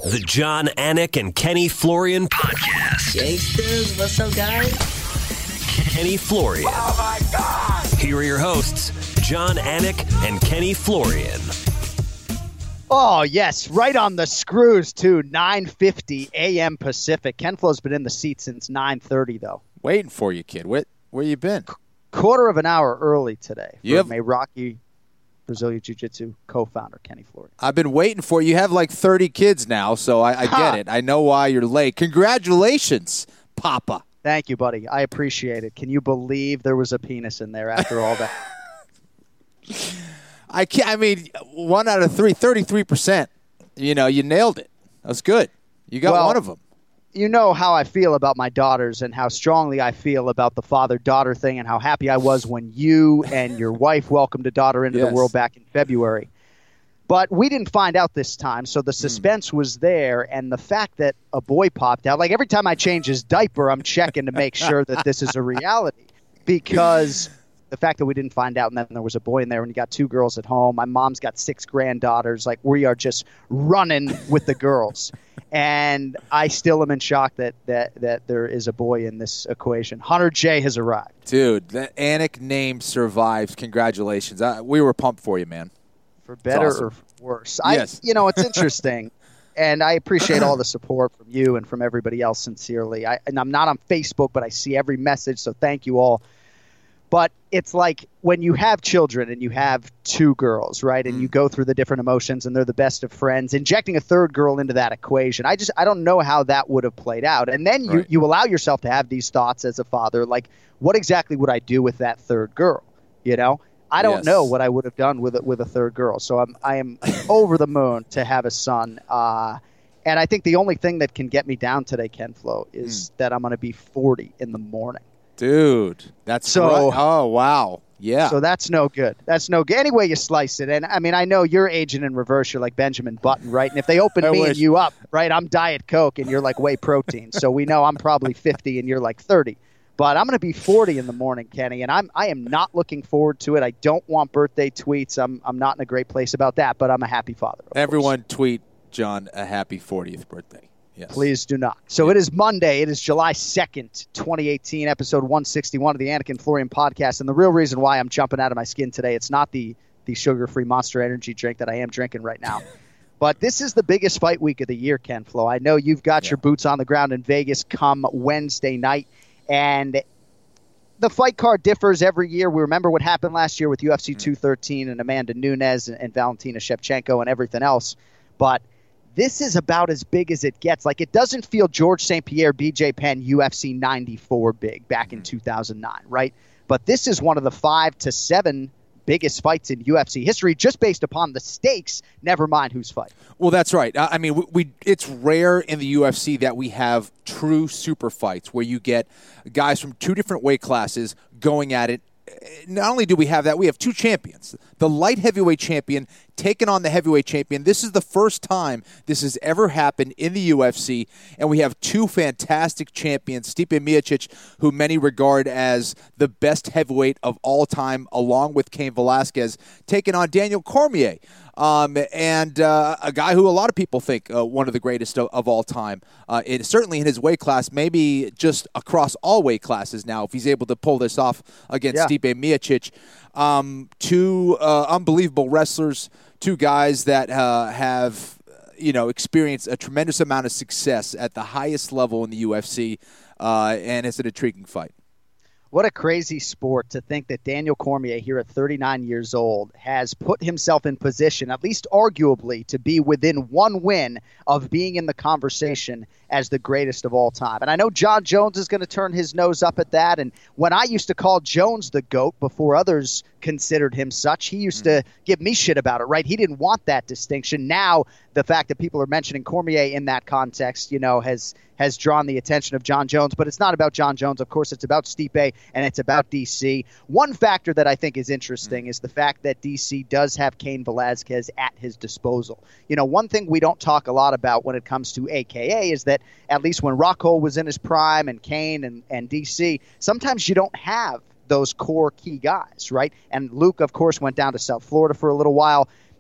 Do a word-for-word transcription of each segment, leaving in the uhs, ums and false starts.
The John Anik and Kenny Florian Podcast. Gangsters, what's up, guys? Kenny Florian. Oh, my God! Here are your hosts, John Anik and Kenny Florian. Oh, yes, right on the screws, too. nine fifty a.m. Pacific. Ken Flo's been in the seat since nine thirty, though. Waiting for you, kid. Where, where you been? Quarter of an hour early today You have- from a Rocky Brazilian Jiu-Jitsu co-founder, Kenny Florian. I've been waiting for you. You have like thirty kids now, so I, I get it. I know why you're late. Congratulations, Papa. Thank you, buddy. I appreciate it. Can you believe there was a penis in there after all that? I can't. I mean, one out of three, thirty-three percent. You know, you nailed it. That's good. You got Well, one of them. You know how I feel about my daughters and how strongly I feel about the father-daughter thing and how happy I was when you and your wife welcomed a daughter into Yes. the world back in February. But we didn't find out this time, so the suspense mm. was there, and the fact that a boy popped out, like every time I change his diaper, I'm checking to make sure that this is a reality, because the fact that we didn't find out and then there was a boy in there and you got two girls at home. My mom's got six granddaughters. Like, we are just running with the girls. And I still am in shock that, that, that there is a boy in this equation. Hunter J has arrived. Dude, that Anik name survives. Congratulations. I, we were pumped for you, man. For better awesome. or for worse. Yes. I, you know, it's interesting. And I appreciate all the support from you and from everybody else sincerely. I, and I'm not on Facebook, but I see every message, so thank you all. But it's like when you have children and you have two girls, right, and mm. you go through the different emotions and they're the best of friends, injecting a third girl into that equation, I just I don't know how that would have played out. And then you, right. you allow yourself to have these thoughts as a father, like, what exactly would I do with that third girl, you know? I don't yes. know what I would have done with it with a third girl. So I'm I am over the moon to have a son. Uh, and I think the only thing that can get me down today, Ken Flo, is mm. that I'm going to be forty in the morning. Dude, that's so. Right. Oh, wow. Yeah. So that's no good. That's no good. Any way you slice it. And, I mean, I know you're aging in reverse. You're like Benjamin Button, right? And if they open I me wish. and you up, right, I'm Diet Coke and you're like whey protein. So we know I'm probably fifty and you're like thirty. But I'm going to be forty in the morning, Kenny, and I'm I am not looking forward to it. I don't want birthday tweets. I'm I'm not in a great place about that, but I'm a happy father. Everyone course. tweet John a happy fortieth birthday. Yes. Please do not. So it is Monday. It is July second, twenty eighteen, episode one sixty-one of the Anik and Florian podcast. And the real reason why I'm jumping out of my skin today, it's not the, the sugar-free Monster Energy drink that I am drinking right now. But this is the biggest fight week of the year, Ken Flo. I know you've got yeah. your boots on the ground in Vegas come Wednesday night. And the fight card differs every year. We remember what happened last year with U F C two thirteen and Amanda Nunes and, and Valentina Shevchenko and everything else. But this is about as big as it gets. Like, it doesn't feel George Saint Pierre, B J Penn, U F C ninety-four big back in two thousand nine, right? But this is one of the five to seven biggest fights in U F C history just based upon the stakes, never mind who's fighting. Well, that's right. I mean, we, we it's rare in the U F C that we have true super fights where you get guys from two different weight classes going at it. Not only do we have that, we have two champions. The light heavyweight champion taking on the heavyweight champion. This is the first time this has ever happened in the U F C, and we have two fantastic champions, Stipe Miocic, who many regard as the best heavyweight of all time, along with Cain Velasquez, taking on Daniel Cormier, um, and uh, a guy who a lot of people think uh, one of the greatest of, of all time. Uh, it, certainly in his weight class, maybe just across all weight classes now, if he's able to pull this off against yeah. Stipe Miocic. Um, two uh, unbelievable wrestlers, two guys that uh, have, you know, experienced a tremendous amount of success at the highest level in the U F C, uh, and it's an intriguing fight. What a crazy sport to think that Daniel Cormier here at thirty-nine years old has put himself in position, at least arguably, to be within one win of being in the conversation as the greatest of all time. And I know John Jones is going to turn his nose up at that. And when I used to call Jones the GOAT before others considered him such, he used mm-hmm. to give me shit about it, right? He didn't want that distinction. Now, the fact that people are mentioning Cormier in that context, you know, has has drawn the attention of John Jones. But it's not about John Jones. Of course, it's about Stipe, and it's about D C. One factor that I think is interesting mm-hmm. is the fact that D C does have Cain Velasquez at his disposal. You know, one thing we don't talk a lot about when it comes to A K A is that at least when Rockhold was in his prime and Cain and, and D C, sometimes you don't have those core key guys, right? And Luke, of course, went down to South Florida for a little while.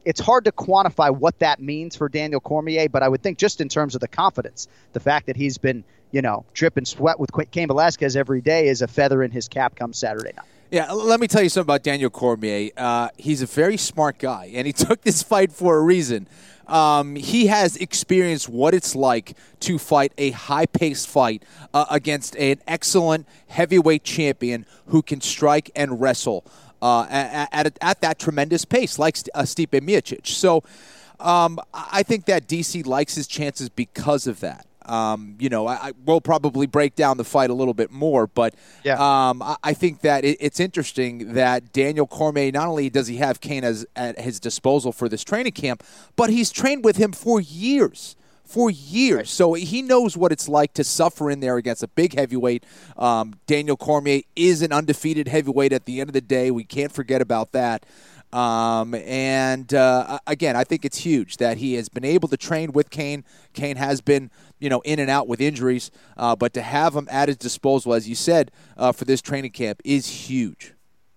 it's hard to quantify what that means for Daniel Cormier, but I would think just in terms of the confidence, the fact that he's been, you know, dripping sweat with Cain Velasquez every day is a feather in his cap come Saturday night. Yeah, let me tell you something about Daniel Cormier. Uh, he's a very smart guy, and he took this fight for a reason. Um, he has experienced what it's like to fight a high-paced fight uh, against an excellent heavyweight champion who can strike and wrestle uh, at, at, at that tremendous pace, like uh, Stipe Miocic. So um, I think that D C likes his chances because of that. Um, you know, I, I will probably break down the fight a little bit more, but yeah. um, I, I think that it, it's interesting that Daniel Cormier, not only does he have Cain as, at his disposal for this training camp, but he's trained with him for years. For years. Right. So he knows what it's like to suffer in there against a big heavyweight. Um, Daniel Cormier is an undefeated heavyweight at the end of the day. We can't forget about that. Um, and, uh, again, I think it's huge that he has been able to train with Cain. Cain has been, you know, in and out with injuries, uh, but to have him at his disposal, as you said, uh, for this training camp is huge.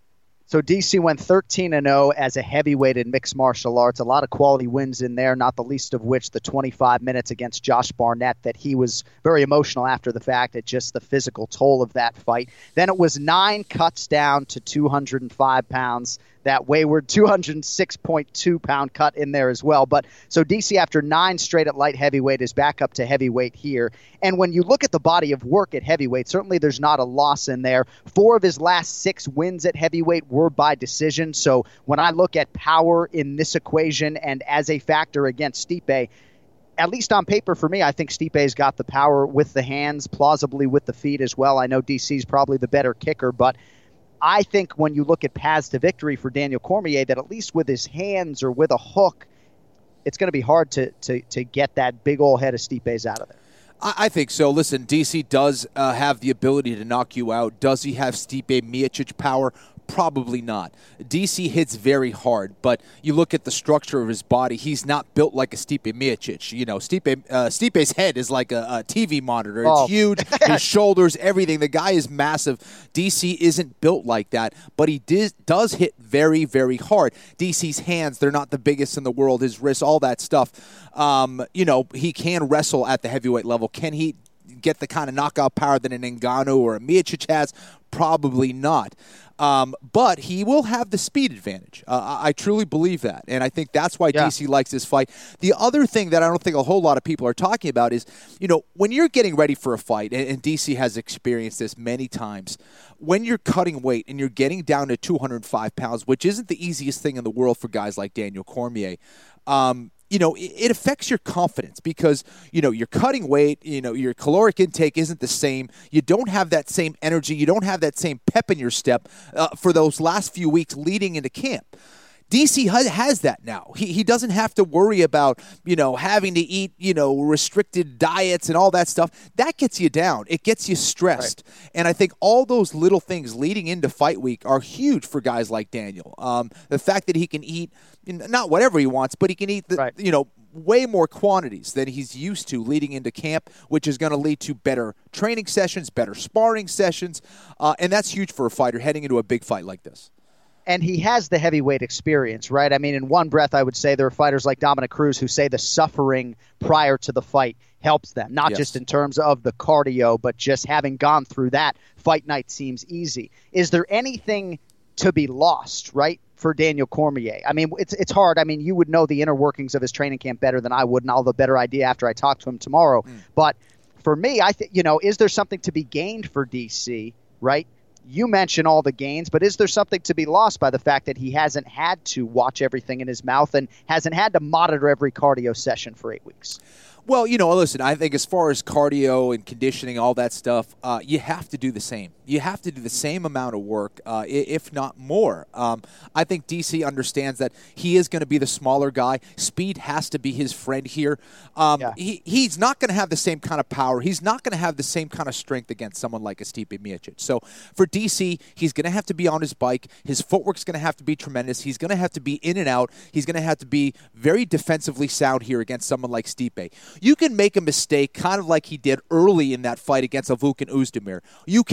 So D C went thirteen and oh as a heavyweight in mixed martial arts. A lot of quality wins in there, not the least of which the twenty-five minutes against Josh Barnett that he was very emotional after the fact at just the physical toll of that fight. Then it was nine cuts down to two hundred five pounds. That wayward two hundred six point two pound cut in there as well. But so D C, after nine straight at light heavyweight, is back up to heavyweight here. And when you look at the body of work at heavyweight, certainly there's not a loss in there. Four of his last six wins at heavyweight were by decision. So when I look at power in this equation and as a factor against Stipe, at least on paper for me, I think Stipe's got the power with the hands, plausibly with the feet as well. I know D C's probably the better kicker, but I think when you look at paths to victory for Daniel Cormier, that at least with his hands or with a hook, it's going to be hard to, to, to get that big old head of Stipe's out of there. I think so. Listen, D C does uh, have the ability to knock you out. Does he have Stipe Miocic power? Probably not. D C hits very hard, but you look at the structure of his body, he's not built like a Stipe Miocic. You know, Stipe, uh, Stipe's head is like a, a T V monitor. It's oh. huge, his shoulders, everything. The guy is massive. D C isn't built like that, but he did, does hit very, very hard. D C's hands, they're not the biggest in the world. His wrists, all that stuff. Um, you know, he can wrestle at the heavyweight level. Can he get the kind of knockout power that an Ngannou or a Miocic has? Probably not. Um, but he will have the speed advantage. Uh, I truly believe that, and I think that's why yeah. D C likes this fight. The other thing that I don't think a whole lot of people are talking about is, you know, when you're getting ready for a fight, and, and D C has experienced this many times, when you're cutting weight and you're getting down to two hundred five pounds, which isn't the easiest thing in the world for guys like Daniel Cormier, um, you know, it, it affects your confidence because, you know, you're cutting weight, you know, your caloric intake isn't the same. You don't have that same energy. You don't have that same pep in your step uh, for those last few weeks leading into camp. D C has that now. He he doesn't have to worry about, you know, having to eat, you know, restricted diets and all that stuff. That gets you down. It gets you stressed. Right. And I think all those little things leading into fight week are huge for guys like Daniel. Um, the fact that he can eat, not whatever he wants, but he can eat, the, right. you know, way more quantities than he's used to leading into camp, which is going to lead to better training sessions, better sparring sessions. Uh, and that's huge for a fighter heading into a big fight like this. And he has the heavyweight experience, right? I mean, in one breath, I would say there are fighters like Dominic Cruz who say the suffering prior to the fight helps them, not yes. just in terms of the cardio, but just having gone through that, fight night seems easy. Is there anything to be lost, right, for Daniel Cormier? I mean, it's it's hard. I mean, you would know the inner workings of his training camp better than I would, and I'll have a better idea after I talk to him tomorrow. Mm. But for me, I think, you know, is there something to be gained for D C, right? You mention all the gains, but is there something to be lost by the fact that he hasn't had to watch everything in his mouth and hasn't had to monitor every cardio session for eight weeks? Well, you know, listen, I think as far as cardio and conditioning, all that stuff, uh, you have to do the same. You have to do the same amount of work, uh, if not more. Um, I think D C understands that he is going to be the smaller guy. Speed has to be his friend here. Um, yeah. he, he's not going to have the same kind of power. He's not going to have the same kind of strength against someone like a Stipe Miocic. So for D C, he's going to have to be on his bike. His footwork's going to have to be tremendous. He's going to have to be in and out. He's going to have to be very defensively sound here against someone like Stipe. You can make a mistake kind of like he did early in that fight against Avukan Oezdemir. You cannot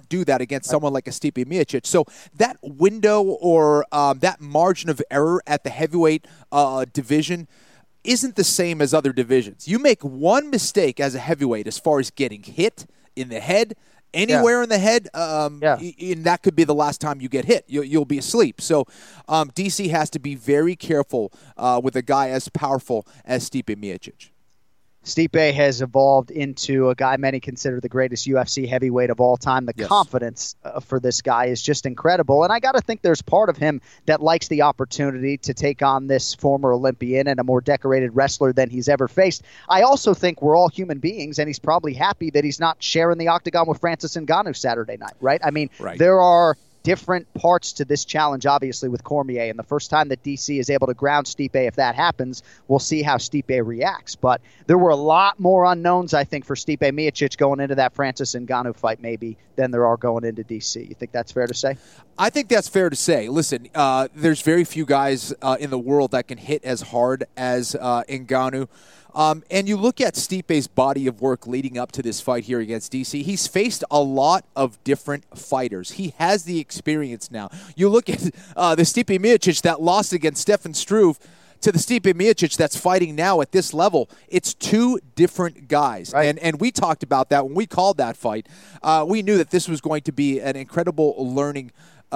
do that against someone like a Stipe Miocic. So that window or um, that margin of error at the heavyweight uh, division isn't the same as other divisions. You make one mistake as a heavyweight as far as getting hit in the head, anywhere yeah. in the head, um, yeah. and that could be the last time you get hit. You'll, you'll be asleep. So um, D C has to be very careful uh, with a guy as powerful as Stipe Miocic. Stipe has evolved into a guy many consider the greatest U F C heavyweight of all time. The yes. confidence uh, for this guy is just incredible. And I got to think there's part of him that likes the opportunity to take on this former Olympian and a more decorated wrestler than he's ever faced. I also think we're all human beings, and he's probably happy that he's not sharing the octagon with Francis Ngannou Saturday night, right? I mean, right. there are different parts to this challenge, obviously, with Cormier. And the first time that D C is able to ground Stipe, if that happens, we'll see how Stipe reacts. But there were a lot more unknowns, I think, for Stipe Miocic going into that Francis Ngannou fight maybe than there are going into D C. You think that's fair to say? I think that's fair to say. Listen, uh, there's very few guys uh, in the world that can hit as hard as uh, Ngannou. Um, and you look at Stipe's body of work leading up to this fight here against D C. He's faced a lot of different fighters. He has the experience now. You look at uh, the Stipe Miocic that lost against Stefan Struve to the Stipe Miocic that's fighting now at this level. It's two different guys. Right. And and we talked about that when we called that fight. Uh, we knew that this was going to be an incredible learning,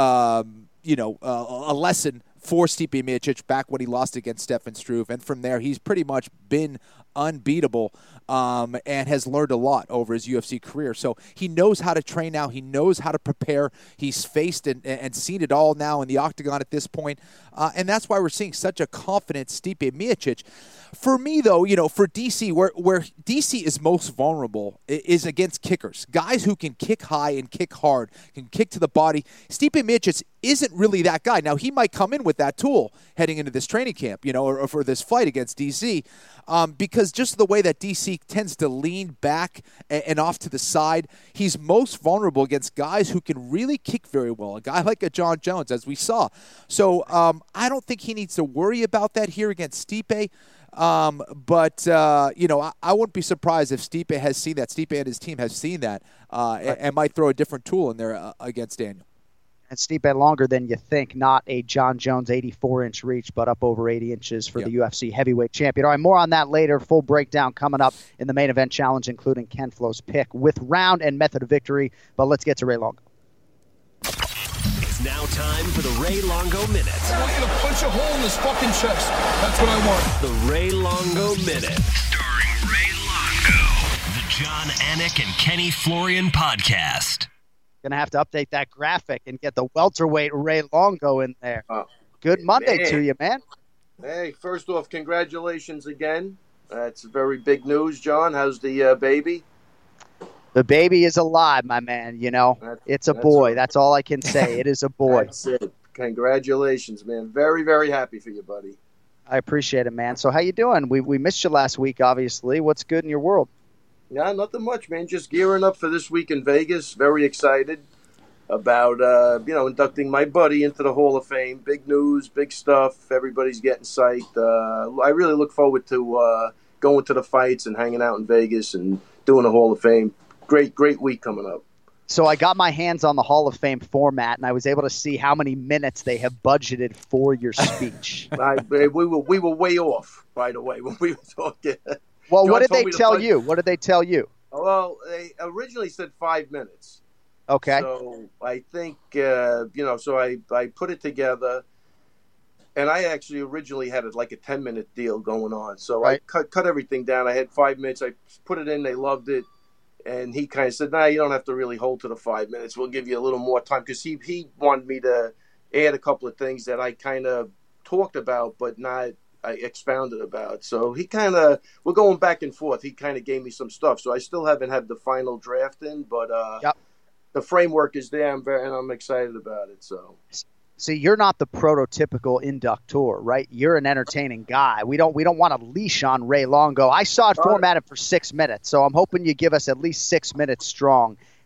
um, you know, uh, a lesson for Stipe Miocic back when he lost against Stefan Struve. And from there, he's pretty much been unbeatable um, and has learned a lot over his U F C career. So he knows how to train now. He knows how to prepare. He's faced and, and seen it all now in the octagon at this point. Uh, and that's why we're seeing such a confident Stipe Miocic. For me, though, you know, for D C, where, where D C is most vulnerable is against kickers. Guys who can kick high and kick hard, can kick to the body. Stipe Miocic isn't really that guy. Now, he might come in with that tool heading into this training camp, you know, or, or for this fight against D C, um, because just the way that D C tends to lean back and, and off to the side, he's most vulnerable against guys who can really kick very well. A guy like a John Jones, as we saw. So um, I don't think he needs to worry about that here against Stipe. Um, but, uh, you know, I, I wouldn't be surprised if Stipe has seen that. Stipe and his team have seen that uh, right. and, and might throw a different tool in there uh, against Daniel. And Stipe longer than you think, not a John Jones eighty-four inch reach, but up over eighty inches for yep. the U F C heavyweight champion. All right, more on that later. Full breakdown coming up in the main event challenge, including Ken Flo's pick with round and method of victory. But let's get to Ray Longo. It's now time for the Ray Longo Minute. I want you to punch a hole in this fucking chest. That's what I want. The Ray Longo Minute. Starring Ray Longo. The John Anik and Kenny Florian podcast. Going to have to update that graphic and get the welterweight Ray Longo in there. Oh, Good Monday man. to you, man. Hey, first off, congratulations again. That's very big news, John. How's the uh, baby? The baby is alive, my man. You know, that's, it's a that's boy. Right. That's all I can say. It is a boy. That's it. Congratulations, man. Very, very happy for you, buddy. I appreciate it, man. So how you doing? We we missed you last week, obviously. What's good in your world? Yeah, nothing much, man. Just gearing up for this week in Vegas. Very excited about, uh, you know, inducting my buddy into the Hall of Fame. Big news, big stuff. Everybody's getting psyched. Uh, I really look forward to uh, going to the fights and hanging out in Vegas and doing the Hall of Fame. Great, great week coming up. So I got my hands on the Hall of Fame format, and I was able to see how many minutes they have budgeted for your speech. I, we were we were way off, by the way, when we were talking. Well, John what did they tell budget. you? What did they tell you? Well, they originally said five minutes. Okay. So I think, uh, you know, so I, I put it together, and I actually originally had it like a ten-minute deal going on. So right. I cut cut everything down. I had five minutes. I put it in. They loved it. And he kind of said, nah, you don't have to really hold to the five minutes. We'll give you a little more time. Because he, he wanted me to add a couple of things that I kind of talked about but not I expounded about. So he kind of, we're going back and forth. He kind of gave me some stuff. So I still haven't had the final draft in, but uh, yep. the framework is there, I'm very, and I'm excited about it. So, See, you're not the prototypical inductor, right? You're an entertaining guy. We don't we don't want a leash on Ray Longo. I saw it formatted for six minutes, so I'm hoping you give us at least six minutes strong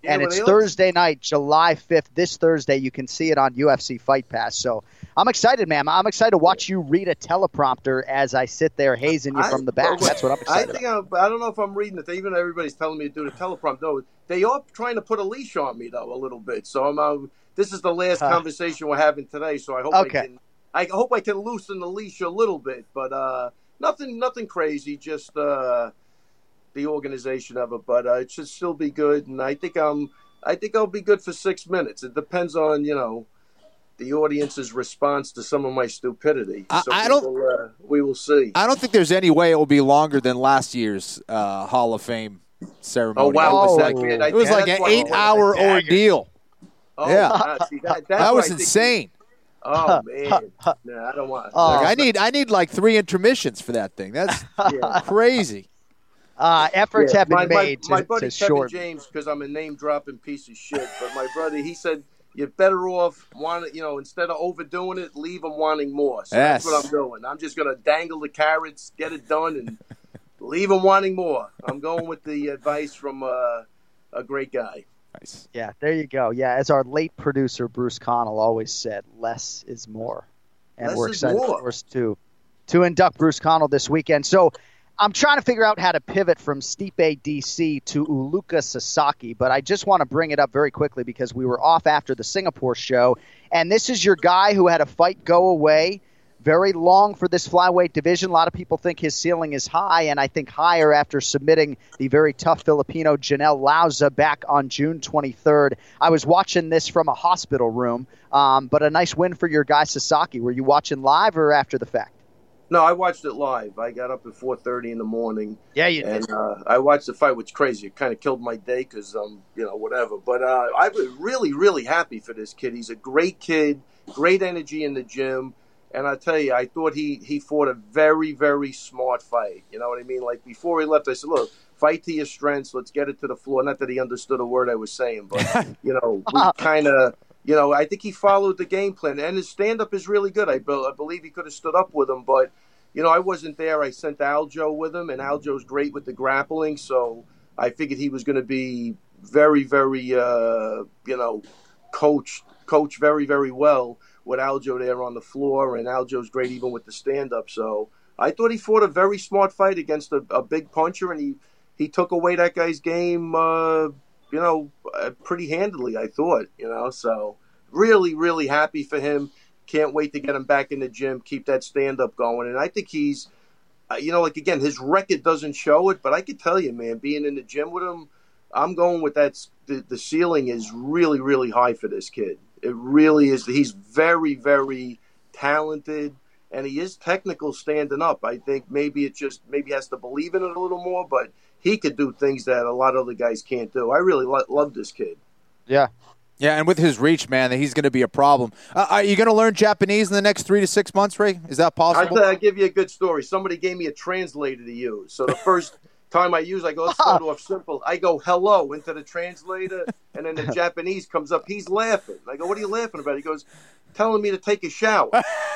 Yeah, and but it's they Thursday night, July fifth. This Thursday, you can see it on U F C Fight Pass. So I'm excited, man. I'm excited to watch you read a teleprompter as I sit there hazing you I- from the back. well, That's what I'm I excited think about. I'm, I don't know if I'm reading it. Even everybody's telling me to do the teleprompter. No, they are trying to put a leash on me though a little bit. So I'm. Uh, this is the last Huh. conversation we're having today. So I hope Okay. I can. I hope I can loosen the leash a little bit, but uh, nothing, nothing crazy. Just uh, the organization of it, but uh, it should still be good. And I think I'm. I think I'll be good for six minutes. It depends on you know. the audience's response to some of my stupidity. I, so I we don't. Will, uh, we will see. I don't think there's any way it will be longer than last year's uh, Hall of Fame ceremony. Oh, wow. It was Oh, like, man, I it was think like that's an why- eight-hour ordeal. Oh, Yeah. God, see, that, that's That what was I think- insane. Oh, man. No, I don't want Oh. Like, I need, I need like three intermissions for that thing. That's yeah. crazy. Uh, efforts Yeah, have been my, my, made my to, buddy to Kevin shorten. James, because I'm a name-dropping piece of shit, but my brother, he said, you're better off wanting, you know, instead of overdoing it, leave them wanting more. So Yes. that's what I'm doing. I'm just going to dangle the carrots, get it done, and leave them wanting more. I'm going with the advice from uh, a great guy. Nice. Yeah, there you go. Yeah, as our late producer Bruce Connell always said, less is more. And Less we're is excited, more. of course, to, to induct Bruce Connell this weekend. So I'm trying to figure out how to pivot from Stipe D C to Uluka Sasaki, but I just want to bring it up very quickly because we were off after the Singapore show, and this is your guy who had a fight go away. Very long for this flyweight division. A lot of people think his ceiling is high, and I think higher after submitting the very tough Filipino Janelle Lauza back on June twenty-third. I was watching this from a hospital room, um, but a nice win for your guy Sasaki. Were you watching live or after the fact? No, I watched it live. I got up at four thirty in the morning. Yeah, you And uh, I watched the fight, which is crazy. It kind of killed my day because, um, you know, whatever. But uh, I was really, really happy for this kid. He's a great kid, great energy in the gym. And I tell you, I thought he, he fought a very, very smart fight. You know what I mean? Like, before he left, I said, look, fight to your strengths. Let's get it to the floor. Not that he understood a word I was saying, but, you know, we kind of, you know, I think he followed the game plan. And his stand-up is really good. I, be- I believe he could have stood up with him, but, you know, I wasn't there. I sent Aljo with him, and Aljo's great with the grappling, so I figured he was going to be very, very, uh, you know, coached, coached very, very well with Aljo there on the floor, and Aljo's great even with the stand-up. So I thought he fought a very smart fight against a, a big puncher, and he, he took away that guy's game, uh, you know, uh, pretty handily, I thought, you know. So really, really happy for him. Can't wait to get him back in the gym, keep that stand-up going. And I think he's, uh, you know, like, again, his record doesn't show it, but I could tell you, man, being in the gym with him, I'm going with that. The, the ceiling is really, really high for this kid. It really is. He's very, very talented, and he is technical standing up. I think maybe it just maybe has to believe in it a little more, but he could do things that a lot of other guys can't do. I really lo- love this kid. Yeah. Yeah, and with his reach, man, he's going to be a problem. Uh, are you going to learn Japanese in the next three to six months, Ray? Is that I possible? I'll give you a good story. Somebody gave me a translator to use. So the first time I use, I go, let's start off simple. I go, hello, into the translator, and then the Japanese comes up. He's laughing. I go, what are you laughing about? He goes, telling me to take a shower.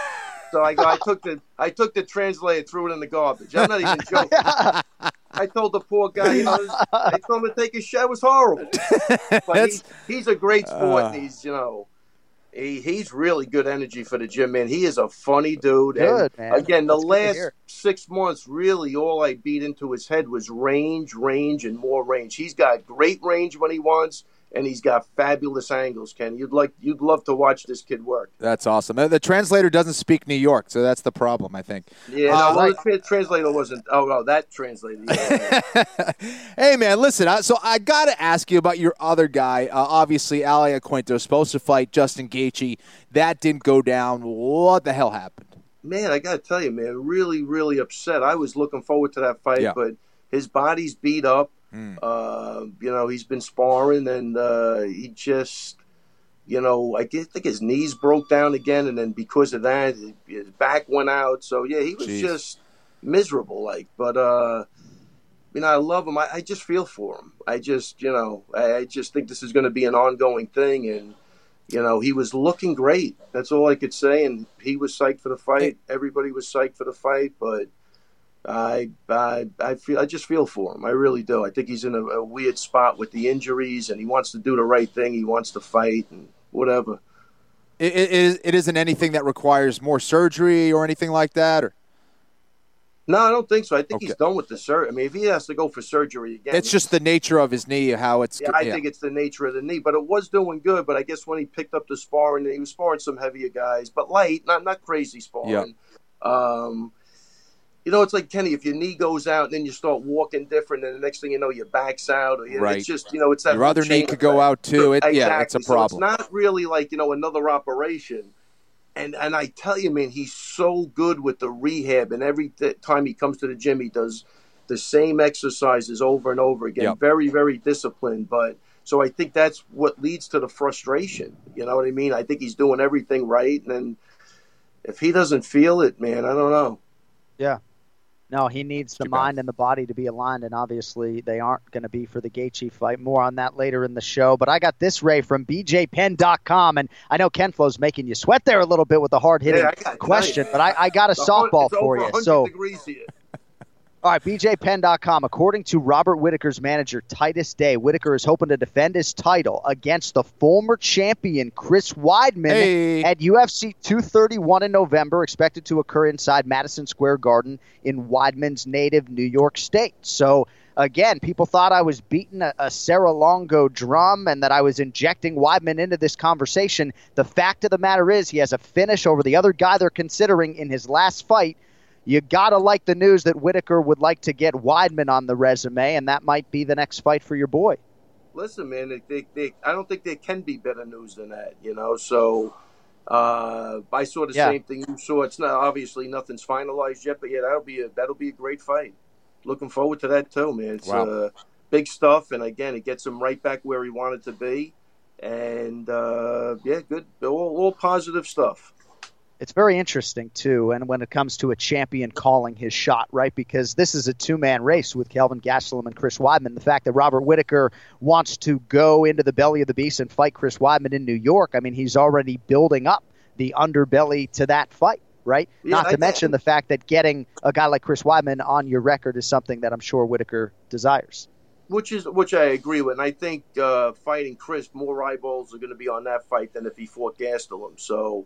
So I go, I took the I took the translator, threw it in the garbage. I'm not even joking. I told the poor guy, you know, I told him to take a shower. It was horrible. But he's, he's a great sport. Uh. And he's, you know, he, he's really good energy for the gym, man. He is a funny dude. Good, and man. Again, the That's good to last hear. six months, really, all I beat into his head was range, range, and more range. He's got great range when he wants, and he's got fabulous angles, Ken. You'd like, you'd love to watch this kid work. That's awesome. The, the translator doesn't speak New York, so that's the problem, I think. Yeah, Uh, no, well, the tra- translator wasn't. Oh, no, that translator. Yeah. Hey, man, listen, I, so I got to ask you about your other guy. Uh, obviously, Ali Aquinto was supposed to fight Justin Gaethje. That didn't go down. What the hell happened? Man, I got to tell you, man, really, really upset. I was looking forward to that fight, Yeah. but his body's beat up. Mm. Uh, you know, he's been sparring, and uh, he just, you know, I guess- think his knees broke down again, and then because of that, his back went out. So, yeah, he was Jeez. just miserable, like. But, uh, you know, I love him. I, I just feel for him. I just, you know, I, I just think this is going to be an ongoing thing, and, you know, he was looking great. That's all I could say, and he was psyched for the fight. Everybody was psyched for the fight, but I, I I feel I just feel for him. I really do. I think he's in a, a weird spot with the injuries, and he wants to do the right thing. He wants to fight and whatever. It, it, it isn't anything that requires more surgery or anything like that, or no, I don't think so. I think okay. he's done with the surgery. I mean, if he has to go for surgery again, it's just the nature of his knee, how it's. Yeah, I yeah. think it's the nature of the knee. But it was doing good. But I guess when he picked up the sparring, he was sparring some heavier guys, but light, not not crazy sparring. Yeah. Um, You know, it's like, Kenny, if your knee goes out and then you start walking different, and the next thing you know, your back's out. Or, you know, right. It's just, you know, it's that your other knee could go out, too. It, exactly. Yeah, it's a problem. So it's not really like, you know, another operation. And and I tell you, man, he's so good with the rehab. And every th- time he comes to the gym, he does the same exercises over and over again. Yep. Very, very disciplined. But so I think that's what leads to the frustration. You know what I mean? I think he's doing everything right. And then if he doesn't feel it, man, I don't know. Yeah. No, he needs the mind and the body to be aligned, and obviously they aren't going to be for the Gaethje fight. More on that later in the show. But I got this, Ray, from B J Penn dot com, and I know Ken Flo's making you sweat there a little bit with the hard-hitting yeah, question, but I, I got a softball it's for over you. So, degrees here. All right, B J Penn dot com. According to Robert Whittaker's manager, Titus Day, Whittaker is hoping to defend his title against the former champion, Chris Weidman, hey. at U F C two thirty-one in November, expected to occur inside Madison Square Garden in Weidman's native New York State. So, again, people thought I was beating a, a Sarah Longo drum and that I was injecting Weidman into this conversation. The fact of the matter is he has a finish over the other guy they're considering in his last fight. You got to like the news that Whittaker would like to get Weidman on the resume, and that might be the next fight for your boy. Listen, man, they, they, they, I don't think there can be better news than that, you know. So uh, I saw the yeah. same thing you saw. It's not obviously nothing's finalized yet, but yeah, that'll be a that'll be a great fight. Looking forward to that too, man. It's wow. uh, big stuff, and again, it gets him right back where he wanted to be, and uh, yeah, good, all, all positive stuff. It's very interesting, too, and when it comes to a champion calling his shot, right? Because this is a two-man race with Kelvin Gastelum and Chris Weidman. The fact that Robert Whittaker wants to go into the belly of the beast and fight Chris Weidman in New York, I mean, he's already building up the underbelly to that fight, right? Yeah, Not to I, mention the fact that getting a guy like Chris Weidman on your record is something that I'm sure Whittaker desires. Which is which I agree with, and I think uh, fighting Chris, more eyeballs are going to be on that fight than if he fought Gastelum. So.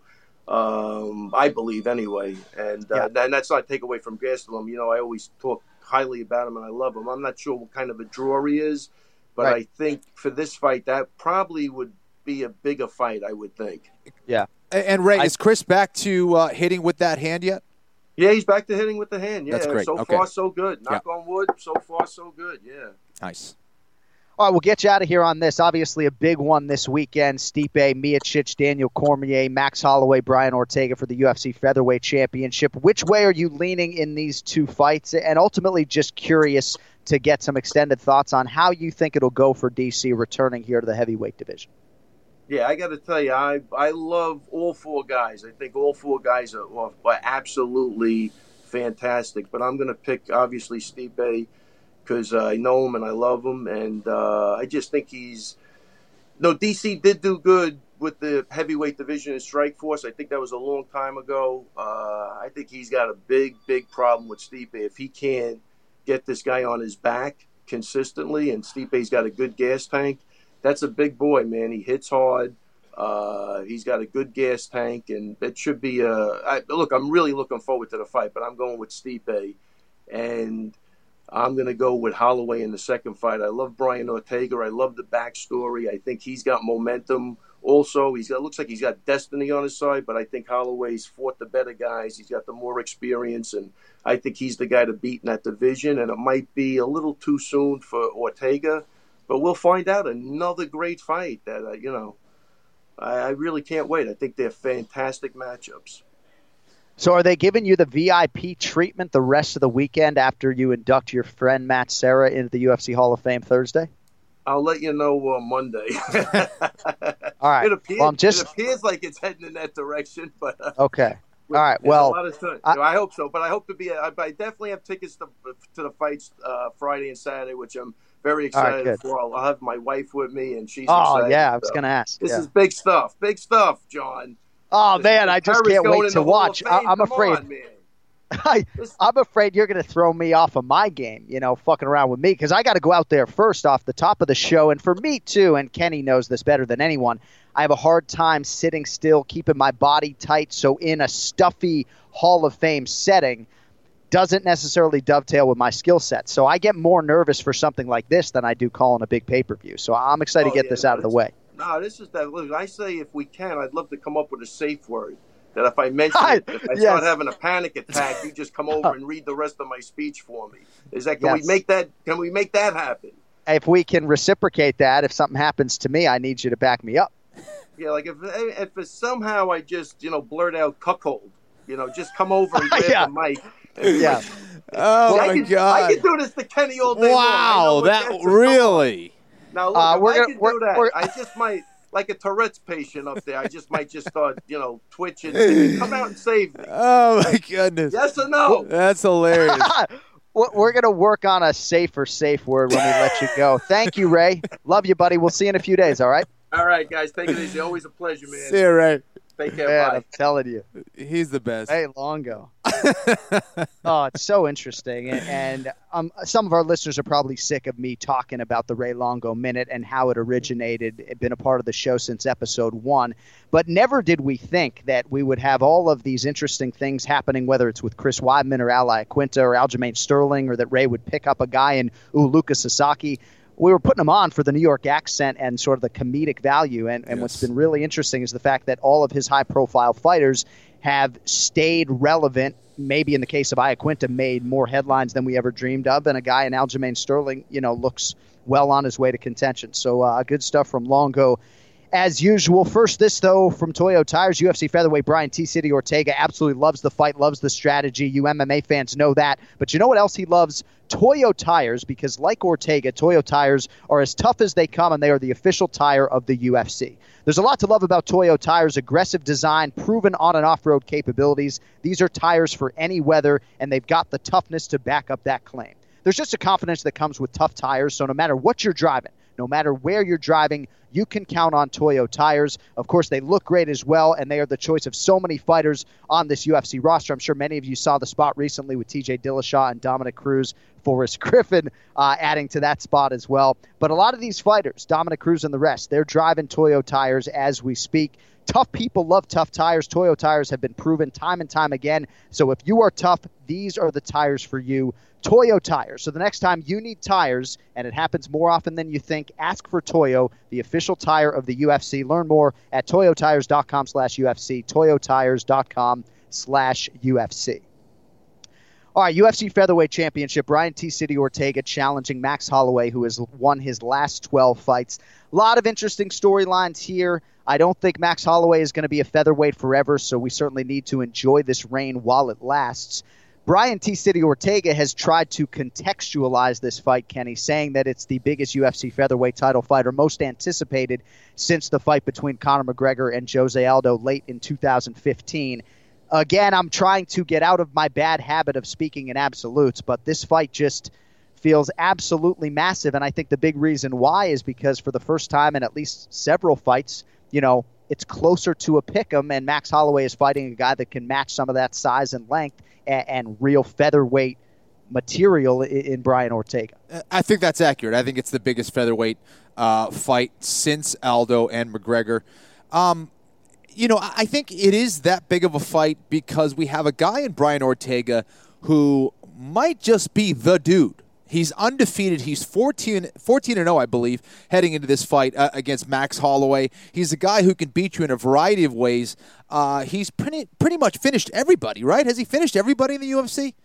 Um, I believe anyway, and uh, yeah. and that's not take away from Gastelum. You know, I always talk highly about him, and I love him. I'm not sure what kind of a drawer he is, but right. I think for this fight, that probably would be a bigger fight. I would think. Yeah. And, and Ray, I, is Chris back to uh, hitting with that hand yet? Yeah, he's back to hitting with the hand. Yeah, that's great. So okay. far, so good. Knock yeah. on wood. So far, so good. Yeah. Nice. All right, we'll get you out of here on this. Obviously, a big one this weekend. Stipe Miocic, Daniel Cormier, Max Holloway, Brian Ortega for the U F C Featherweight Championship. Which way are you leaning in these two fights? And ultimately, just curious to get some extended thoughts on how you think it'll go for D C returning here to the heavyweight division. Yeah, I got to tell you, I I love all four guys. I think all four guys are, are absolutely fantastic. But I'm going to pick, obviously, Stipe, because uh, I know him and I love him, and uh, I just think he's – no, D C did do good with the heavyweight division in Strikeforce. I think that was a long time ago. Uh, I think he's got a big, big problem with Stipe. If he can't get this guy on his back consistently, and Stipe's got a good gas tank, that's a big boy, man. He hits hard. Uh, he's got a good gas tank, and it should be a I, – look, I'm really looking forward to the fight, but I'm going with Stipe, and – I'm going to go with Holloway in the second fight. I love Brian Ortega. I love the backstory. I think he's got momentum also. He's got looks like he's got destiny on his side, but I think Holloway's fought the better guys. He's got the more experience, and I think he's the guy to beat in that division, and it might be a little too soon for Ortega, but we'll find out. Another great fight that, uh, you know, I, I really can't wait. I think they're fantastic matchups. So are they giving you the V I P treatment the rest of the weekend after you induct your friend Matt Serra into the U F C Hall of Fame Thursday? I'll let you know uh, Monday. All right. It appears, well, I'm just... it appears like it's heading in that direction, but uh, okay. All right. Well, a lot of time. I, I hope so, but I hope to be. I, I definitely have tickets to to the fights uh, Friday and Saturday, which I'm very excited right, for. I'll, I'll have my wife with me, and she's oh excited. yeah, I was so. going to ask. This yeah. is big stuff. Big stuff, John. Oh this man, I just can't wait to watch. I, I'm Come afraid. on, man. I, I'm afraid you're going to throw me off of my game, you know, fucking around with me, because I got to go out there first off the top of the show. And for me, too, and Kenny knows this better than anyone, I have a hard time sitting still, keeping my body tight. So in a stuffy Hall of Fame setting, doesn't necessarily dovetail with my skill set. So I get more nervous for something like this than I do calling a big pay-per-view. So I'm excited oh, to get yeah, this out of the way. No, this is that. Look, I say if we can, I'd love to come up with a safe word. That if I mention it, if I yes. start having a panic attack, you just come over and read the rest of my speech for me. Is that can yes. we make that? Can we make that happen? If we can reciprocate that, if something happens to me, I need you to back me up. Yeah, like if if it's somehow I just you know blurt out cuckold, you know, just come over and grab yeah. the mic. Yeah. Oh I my can, God! I can do this to Kenny all day wow, long. that really. Now look, uh, if we're I gonna, can we're, do that, we're, I just might. Like a Tourette's patient up there, I just might just start, you know, twitching. Come out and save me. Oh my goodness! Yes or no? That's hilarious. We're going to work on a safer safe word when we let you go. Thank you, Ray. Love you, buddy. We'll see you in a few days. All right. All right, guys. Take it easy. Always a pleasure, man. See you, Ray. Take care. Man, Bye. I'm telling you. He's the best. Hey, Longo. Oh, it's so interesting. And, and um, some of our listeners are probably sick of me talking about the Ray Longo Minute and how it originated. It's been a part of the show since episode one. But never did we think that we would have all of these interesting things happening, whether it's with Chris Weidman or Al Iaquinta or Aljamain Sterling, or that Ray would pick up a guy in Uluka Sasaki. We were putting them on for the New York accent and sort of the comedic value. And, and yes. what's been really interesting is the fact that all of his high-profile fighters have stayed relevant. Maybe in the case of Iaquinta, made more headlines than we ever dreamed of. And a guy in Aljamain Sterling, you know, looks well on his way to contention. So uh, good stuff from Longo. As usual, first this, though, from Toyo Tires, U F C featherweight Brian T-City Ortega absolutely loves the fight, loves the strategy. You M M A fans know that. But you know what else he loves? Toyo Tires, because like Ortega, Toyo Tires are as tough as they come, and they are the official tire of the U F C. There's a lot to love about Toyo Tires' aggressive design, proven on and off-road capabilities. These are tires for any weather, and they've got the toughness to back up that claim. There's just a confidence that comes with tough tires, so no matter what you're driving, no matter where you're driving, you can count on Toyo Tires. Of course, they look great as well, and they are the choice of so many fighters on this U F C roster. I'm sure many of you saw the spot recently with T J Dillashaw and Dominic Cruz, Forrest Griffin uh, adding to that spot as well. But a lot of these fighters, Dominic Cruz and the rest, they're driving Toyo Tires as we speak. Tough people love tough tires. Toyo Tires have been proven time and time again. So if you are tough, these are the tires for you. Toyo Tires. So the next time you need tires, and it happens more often than you think, ask for Toyo, the official tire of the U F C. Learn more at toyotires.com slash UFC, toyotires.com slash UFC. All right, U F C Featherweight Championship, Brian T-City Ortega challenging Max Holloway, who has won his last twelve fights. A lot of interesting storylines here. I don't think Max Holloway is going to be a featherweight forever, so we certainly need to enjoy this reign while it lasts. Brian T-City Ortega has tried to contextualize this fight, Kenny, saying that it's the biggest U F C featherweight title fight, or most anticipated since the fight between Conor McGregor and Jose Aldo late in two thousand fifteen. Again, I'm trying to get out of my bad habit of speaking in absolutes, but this fight just feels absolutely massive, and I think the big reason why is because for the first time in at least several fights, you know, it's closer to a pick'em, and Max Holloway is fighting a guy that can match some of that size and length and, and real featherweight material in, in Brian Ortega. I think that's accurate. I think it's the biggest featherweight uh, fight since Aldo and McGregor. Um, you know, I think it is that big of a fight because we have a guy in Brian Ortega who might just be the dude. He's undefeated. He's fourteen and oh, I believe, heading into this fight uh, against Max Holloway. He's a guy who can beat you in a variety of ways. Uh, he's pretty pretty much finished everybody, right? Has he finished everybody in the U F C?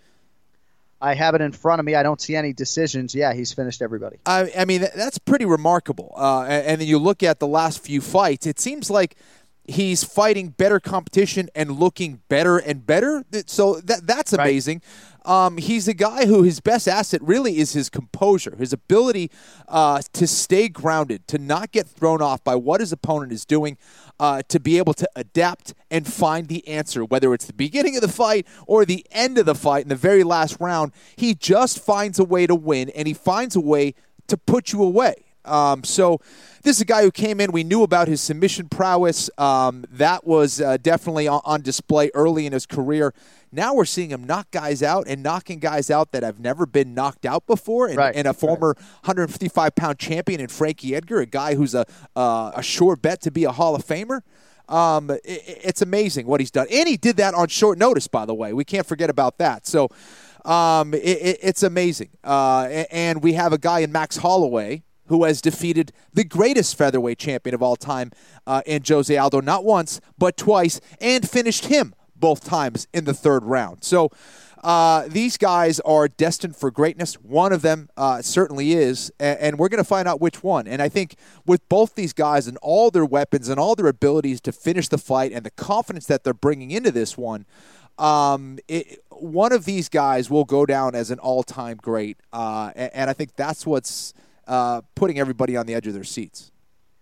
I have it in front of me. I don't see any decisions. Yeah, he's finished everybody. I, I mean, that's pretty remarkable. Uh, and, and then you look at the last few fights, it seems like he's fighting better competition and looking better and better. So that that's amazing. Right. Um, he's a guy who his best asset really is his composure, his ability uh, to stay grounded, to not get thrown off by what his opponent is doing, uh, to be able to adapt and find the answer, whether it's the beginning of the fight or the end of the fight in the very last round. He just finds a way to win, and he finds a way to put you away. Um, so this is a guy who came in. We knew about his submission prowess. Um, that was uh, definitely on, on display early in his career. Now we're seeing him knock guys out and knocking guys out that have never been knocked out before. And, right. and a former one fifty-five pound champion in Frankie Edgar, a guy who's a uh, a sure bet to be a Hall of Famer. Um, it, it's amazing what he's done. And he did that on short notice, by the way. We can't forget about that. So um, it, it, it's amazing. Uh, and we have a guy in Max Holloway who has defeated the greatest featherweight champion of all time uh, in Jose Aldo, not once, but twice, and finished him both times in the third round. So uh, these guys are destined for greatness. One of them uh, certainly is, and, and we're going to find out which one. And I think with both these guys and all their weapons and all their abilities to finish the fight and the confidence that they're bringing into this one, um, it, one of these guys will go down as an all-time great. Uh, and, and I think that's what's uh, putting everybody on the edge of their seats.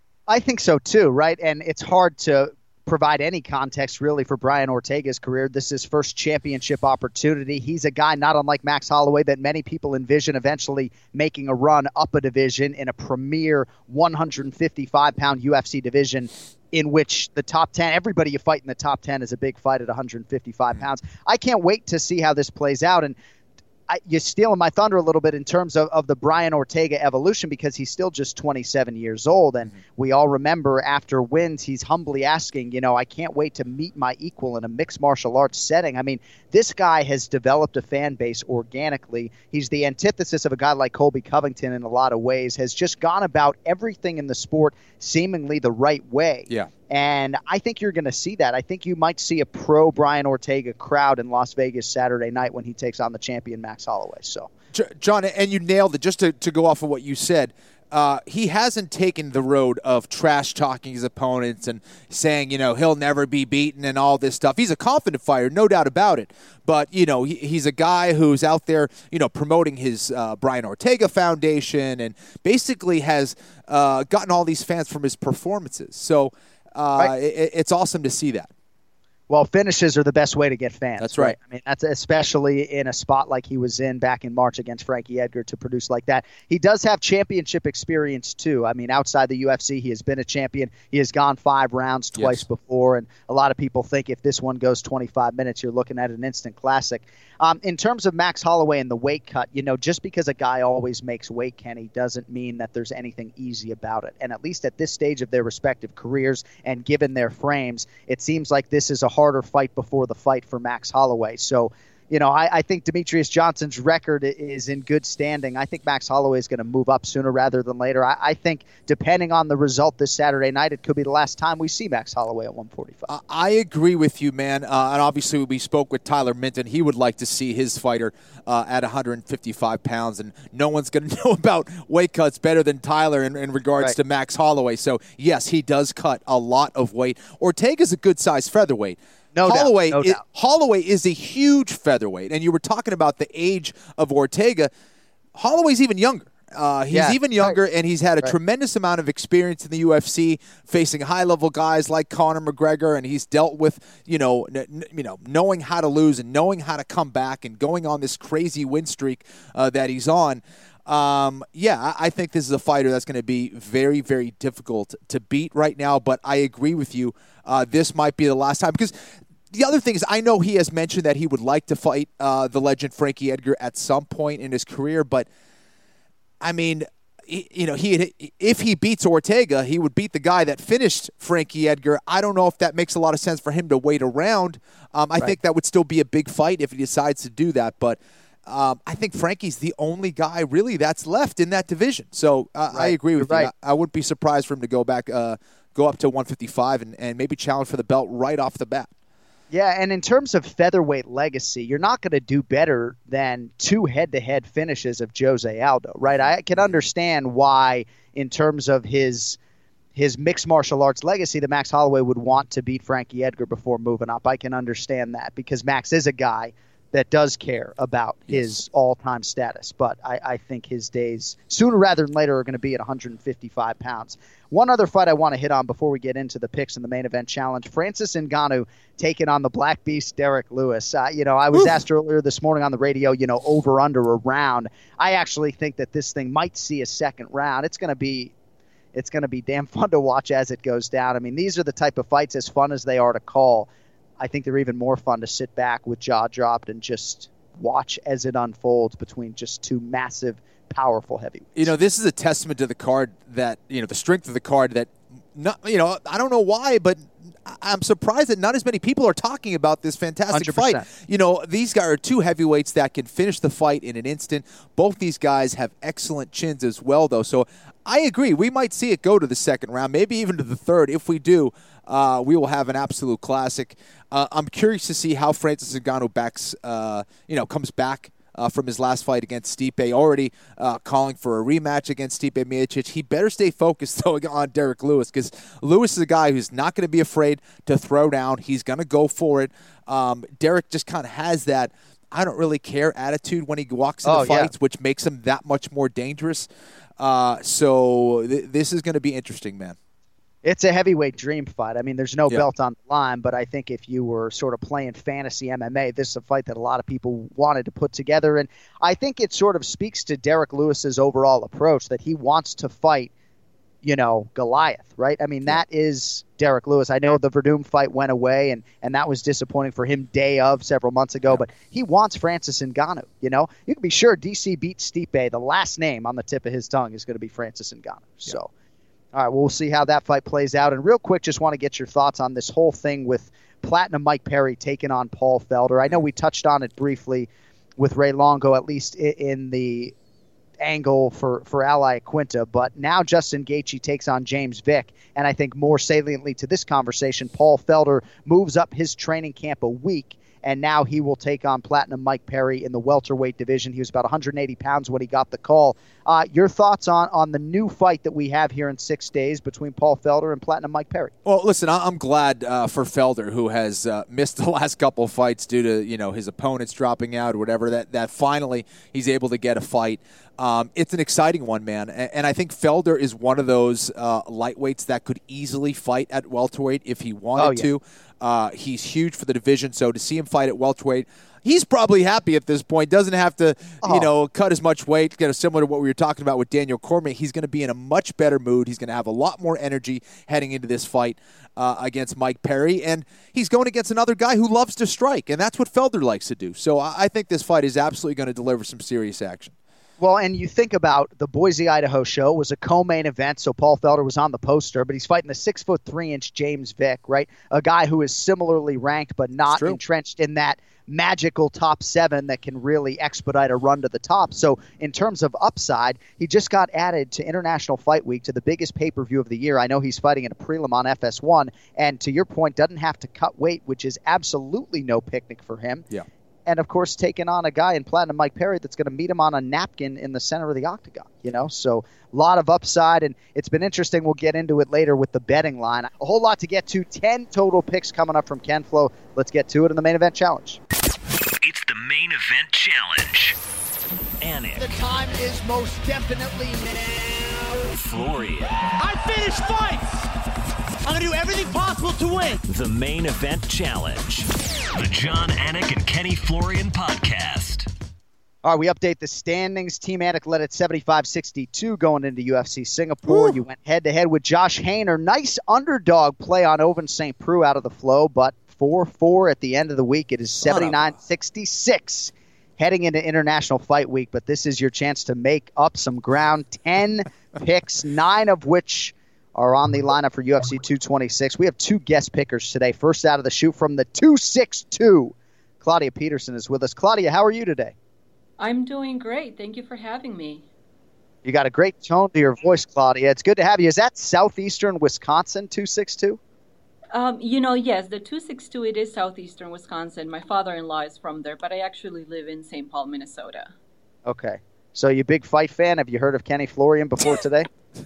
I think so too, right? And it's hard to provide any context really for Brian Ortega's career. This is his first championship opportunity. He's a guy not unlike Max Holloway that many people envision eventually making a run up a division in a premier one fifty-five pound U F C division in which the top ten, everybody you fight in the top ten is a big fight at one fifty-five pounds. I can't wait to see how this plays out. And I, you're stealing my thunder a little bit in terms of, of the Brian Ortega evolution because he's still just twenty-seven years old. And mm-hmm. we all remember after wins, he's humbly asking, you know, I can't wait to meet my equal in a mixed martial arts setting. I mean, this guy has developed a fan base organically. He's the antithesis of a guy like Colby Covington in a lot of ways, has just gone about everything in the sport seemingly the right way. Yeah. And I think you're going to see that. I think you might see a pro Brian Ortega crowd in Las Vegas Saturday night when he takes on the champion Max Holloway. So, John, and you nailed it. Just to, to go off of what you said, uh, he hasn't taken the road of trash talking his opponents and saying, you know, he'll never be beaten and all this stuff. He's a confident fighter, no doubt about it. But, you know, he, he's a guy who's out there, you know, promoting his uh, Brian Ortega Foundation and basically has uh, gotten all these fans from his performances. So, Uh, right. it, it's awesome to see that. Well, finishes are the best way to get fans. That's right. right. I mean, that's especially in a spot like he was in back in March against Frankie Edgar to produce like that. He does have championship experience too. I mean, outside the U F C, he has been a champion. He has gone five rounds twice yes. before, and a lot of people think if this one goes twenty-five minutes, you're looking at an instant classic. Um, in terms of Max Holloway and the weight cut, you know, just because a guy always makes weight, Kenny, doesn't mean that there's anything easy about it. And at least at this stage of their respective careers and given their frames, it seems like this is a harder fight before the fight for Max Holloway. So, you know, I, I think Demetrius Johnson's record is in good standing. I think Max Holloway is going to move up sooner rather than later. I, I think depending on the result this Saturday night, it could be the last time we see Max Holloway at one forty-five. I agree with you, man. Uh, and obviously we spoke with Tyler Minton. He would like to see his fighter uh, at one fifty-five pounds, and no one's going to know about weight cuts better than Tyler in, in regards right. to Max Holloway. So, yes, he does cut a lot of weight. Ortega's a good-sized featherweight. No Holloway, doubt, no is, doubt. Holloway is a huge featherweight, and you were talking about the age of Ortega. Holloway's even younger. Uh, he's yeah, even younger, right. and he's had a right. tremendous amount of experience in the U F C, facing high-level guys like Conor McGregor, and he's dealt with, you know, n- you know, knowing how to lose and knowing how to come back and going on this crazy win streak uh, that he's on. Um, yeah, I think this is a fighter that's going to be very, very difficult to beat right now, but I agree with you. Uh, this might be the last time because the other thing is I know he has mentioned that he would like to fight uh, the legend Frankie Edgar at some point in his career, but I mean, he, you know, he if he beats Ortega, he would beat the guy that finished Frankie Edgar. I don't know if that makes a lot of sense for him to wait around. Um, I right. think that would still be a big fight if he decides to do that, but Um, I think Frankie's the only guy really that's left in that division. So uh, right. I agree with You're you. right. I, I wouldn't be surprised for him to go back, uh, go up to one fifty-five and, and maybe challenge for the belt right off the bat. Yeah, and in terms of featherweight legacy, you're not going to do better than two head-to-head finishes of Jose Aldo, right? I can understand why, in terms of his his mixed martial arts legacy, that Max Holloway would want to beat Frankie Edgar before moving up. I can understand that because Max is a guy that does care about yes. his all-time status. But I, I think his days, sooner rather than later, are going to be at one fifty-five pounds. One other fight I want to hit on before we get into the picks in the main event challenge, Francis Ngannou taking on the Black Beast, Derek Lewis. Uh, you know, I was Oof. asked earlier this morning on the radio, you know, over under a round. I actually think that this thing might see a second round. It's going to be it's going to be damn fun to watch as it goes down. I mean, these are the type of fights, as fun as they are to call, I think they're even more fun to sit back with jaw dropped and just watch as it unfolds between just two massive, powerful heavyweights. You know, this is a testament to the card that, you know, the strength of the card that, not, you know, I don't know why, but I'm surprised that not as many people are talking about this fantastic one hundred percent. fight. You know, these guys are two heavyweights that can finish the fight in an instant. Both these guys have excellent chins as well, though. So I agree. We might see it go to the second round, maybe even to the third. If we do, uh, we will have an absolute classic. Uh, I'm curious to see how Francis Ngannou backs, uh, you know, comes back Uh, from his last fight against Stipe, already uh, calling for a rematch against Stipe Miocic. He better stay focused, though, on Derek Lewis, because Lewis is a guy who's not going to be afraid to throw down. He's going to go for it. Um, Derek just kind of has that I don't really care attitude when he walks into oh, fights, yeah. which makes him that much more dangerous. Uh, so th- this is going to be interesting, man. It's a heavyweight dream fight. I mean, there's no Yeah. belt on the line, but I think if you were sort of playing fantasy M M A, this is a fight that a lot of people wanted to put together. And I think it sort of speaks to Derek Lewis's overall approach that he wants to fight, you know, Goliath, right? I mean, that is Derek Lewis. I know the Verdum fight went away, and, and that was disappointing for him day of several months ago, but he wants Francis Ngannou, you know? You can be sure D C beat Stipe. The last name on the tip of his tongue is going to be Francis Ngannou. Yeah. So, all right, well, we'll see how that fight plays out. And real quick, just want to get your thoughts on this whole thing with Platinum Mike Perry taking on Paul Felder. I know we touched on it briefly with Ray Longo, at least in the angle for, for Al Iaquinta, but now Justin Gaethje takes on James Vick, and I think more saliently to this conversation, Paul Felder moves up his training camp a week, and now he will take on Platinum Mike Perry in the welterweight division. He was about one hundred eighty pounds when he got the call. Uh, your thoughts on, on the new fight that we have here in six days between Paul Felder and Platinum Mike Perry? Well, listen, I'm glad uh, for Felder, who has uh, missed the last couple of fights due to, you know, his opponents dropping out or whatever, that, that finally he's able to get a fight. Um, it's an exciting one, man. And, and I think Felder is one of those uh, lightweights that could easily fight at welterweight if he wanted oh, yeah. to. Uh, he's huge for the division, so to see him fight at welterweight, he's probably happy at this point. Doesn't have to, oh. you know, cut as much weight. You know, similar to what we were talking about with Daniel Cormier. He's going to be in a much better mood. He's going to have a lot more energy heading into this fight uh, against Mike Perry, and he's going against another guy who loves to strike, and that's what Felder likes to do. So I, I think this fight is absolutely going to deliver some serious action. Well, and you think about the Boise, Idaho show was a co-main event, so Paul Felder was on the poster, but he's fighting the six foot three inch James Vick, right? A guy who is similarly ranked but not entrenched in that magical top seven that can really expedite a run to the top. So in terms of upside, he just got added to International Fight Week, to the biggest pay-per-view of the year. I know he's fighting in a prelim on F S one, and to your point, doesn't have to cut weight, which is absolutely no picnic for him. Yeah. And, of course, taking on a guy in Platinum Mike Perry that's going to meet him on a napkin in the center of the octagon, you know? So a lot of upside, and it's been interesting. We'll get into it later with the betting line. A whole lot to get to. ten total picks coming up from Ken Flo. Let's get to it in the Main Event Challenge. It's the Main Event Challenge. Anik. The time is most definitely now. Florian. I finish fights! I'm going to do everything possible to win. The Main Event Challenge. The Jon Anik and Kenny Florian podcast. All right, we update the standings. Team Anik led at seventy-five sixty-two going into U F C Singapore. Ooh. You went head-to-head with Josh Hainer. Nice underdog play on Ovince Saint Preux out of the flow, but four four at the end of the week. It is seventy-nine sixty-six heading into International Fight Week, but this is your chance to make up some ground. Ten picks, nine of which are on the lineup for U F C two twenty-six. We have two guest pickers today. First out of the chute from the two sixty-two, Claudia Peterson is with us. Claudia, how are you today? I'm doing great. Thank you for having me. You got a great tone to your voice, Claudia. It's good to have you. Is that southeastern Wisconsin two sixty-two? Um, you know, yes, the two sixty-two, it is southeastern Wisconsin. My father-in-law is from there, but I actually live in Saint Paul, Minnesota. Okay. So you a big fight fan? Have you heard of Kenny Florian before today?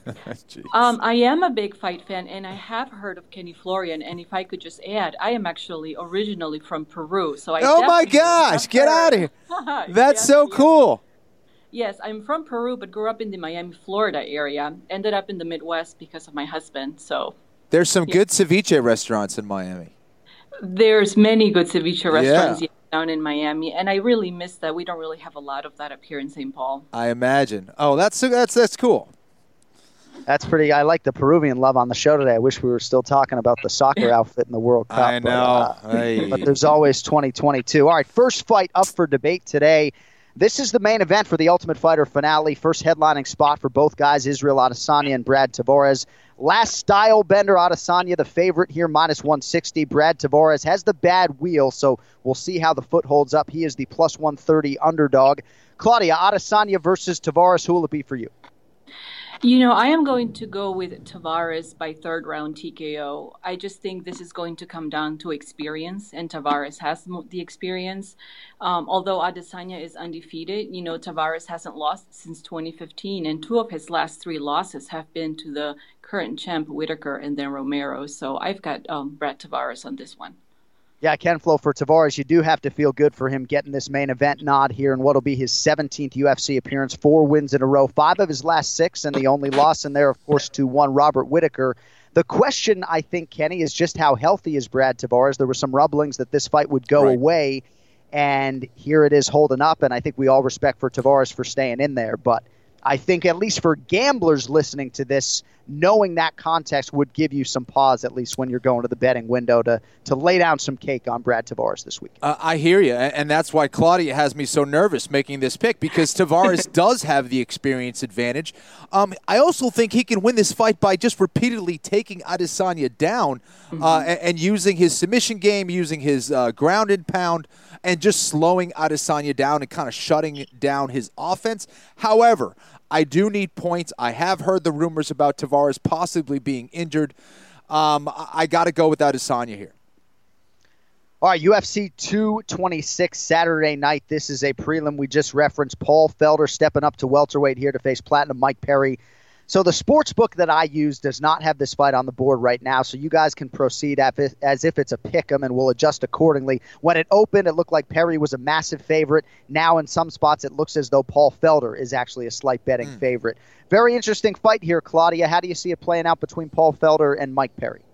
um, I am a big fight fan, and I have heard of Kenny Florian. And if I could just add, I am actually originally from Peru. So I oh, my gosh. Get out of here. That's yes, so cool. Yes, I'm from Peru, but grew up in the Miami, Florida area. Ended up in the Midwest because of my husband. So there's some yeah. good ceviche restaurants in Miami. There's many good ceviche restaurants yeah. down in Miami, and I really miss that. We don't really have a lot of that up here in Saint Paul. I imagine. Oh, that's that's that's cool. That's pretty. I like the Peruvian love on the show today. I wish we were still talking about the soccer outfit in the World Cup. I know. But, uh, hey. but there's always twenty twenty-two. All right, first fight up for debate today. This is the main event for the Ultimate Fighter finale. First headlining spot for both guys, Israel Adesanya and Brad Tavares. Last style bender, Adesanya the favorite here, minus one sixty. Brad Tavares has the bad wheel, so we'll see how the foot holds up. He is the plus one thirty underdog. Claudia, Adesanya versus Tavares, who will it be for you? You know, I am going to go with Tavares by third round T K O. I just think this is going to come down to experience, and Tavares has the experience. Um, although Adesanya is undefeated, you know, Tavares hasn't lost since twenty fifteen, and two of his last three losses have been to the current champ Whitaker and then Romero. So I've got um, Brad Tavares on this one. Yeah, Ken Flo, for Tavares, you do have to feel good for him getting this main event nod here in what will be his seventeenth U F C appearance. Four wins in a row, five of his last six, and the only loss in there, of course, to one Robert Whitaker. The question, I think, Kenny, is just how healthy is Brad Tavares? There were some rumblings that this fight would go right. away, and here it is holding up, and I think we all respect for Tavares for staying in there. But I think at least for gamblers listening to this, knowing that context would give you some pause, at least when you're going to the betting window, to to lay down some cake on Brad Tavares this week. Uh, I hear you, and that's why Claudia has me so nervous making this pick, because Tavares does have the experience advantage. Um, I also think he can win this fight by just repeatedly taking Adesanya down mm-hmm. uh, and, and using his submission game, using his uh, ground and pound, and just slowing Adesanya down and kind of shutting down his offense. However, I do need points. I have heard the rumors about Tavares possibly being injured. Um, I, I got to go with Adesanya here. All right, U F C two twenty-six Saturday night. This is a prelim we just referenced. Paul Felder stepping up to welterweight here to face Platinum Mike Perry. So the sports book that I use does not have this fight on the board right now, so you guys can proceed as if it's a pick'em, and we'll adjust accordingly. When it opened, it looked like Perry was a massive favorite. Now in some spots, it looks as though Paul Felder is actually a slight betting mm. favorite. Very interesting fight here, Claudia. How do you see it playing out between Paul Felder and Mike Perry?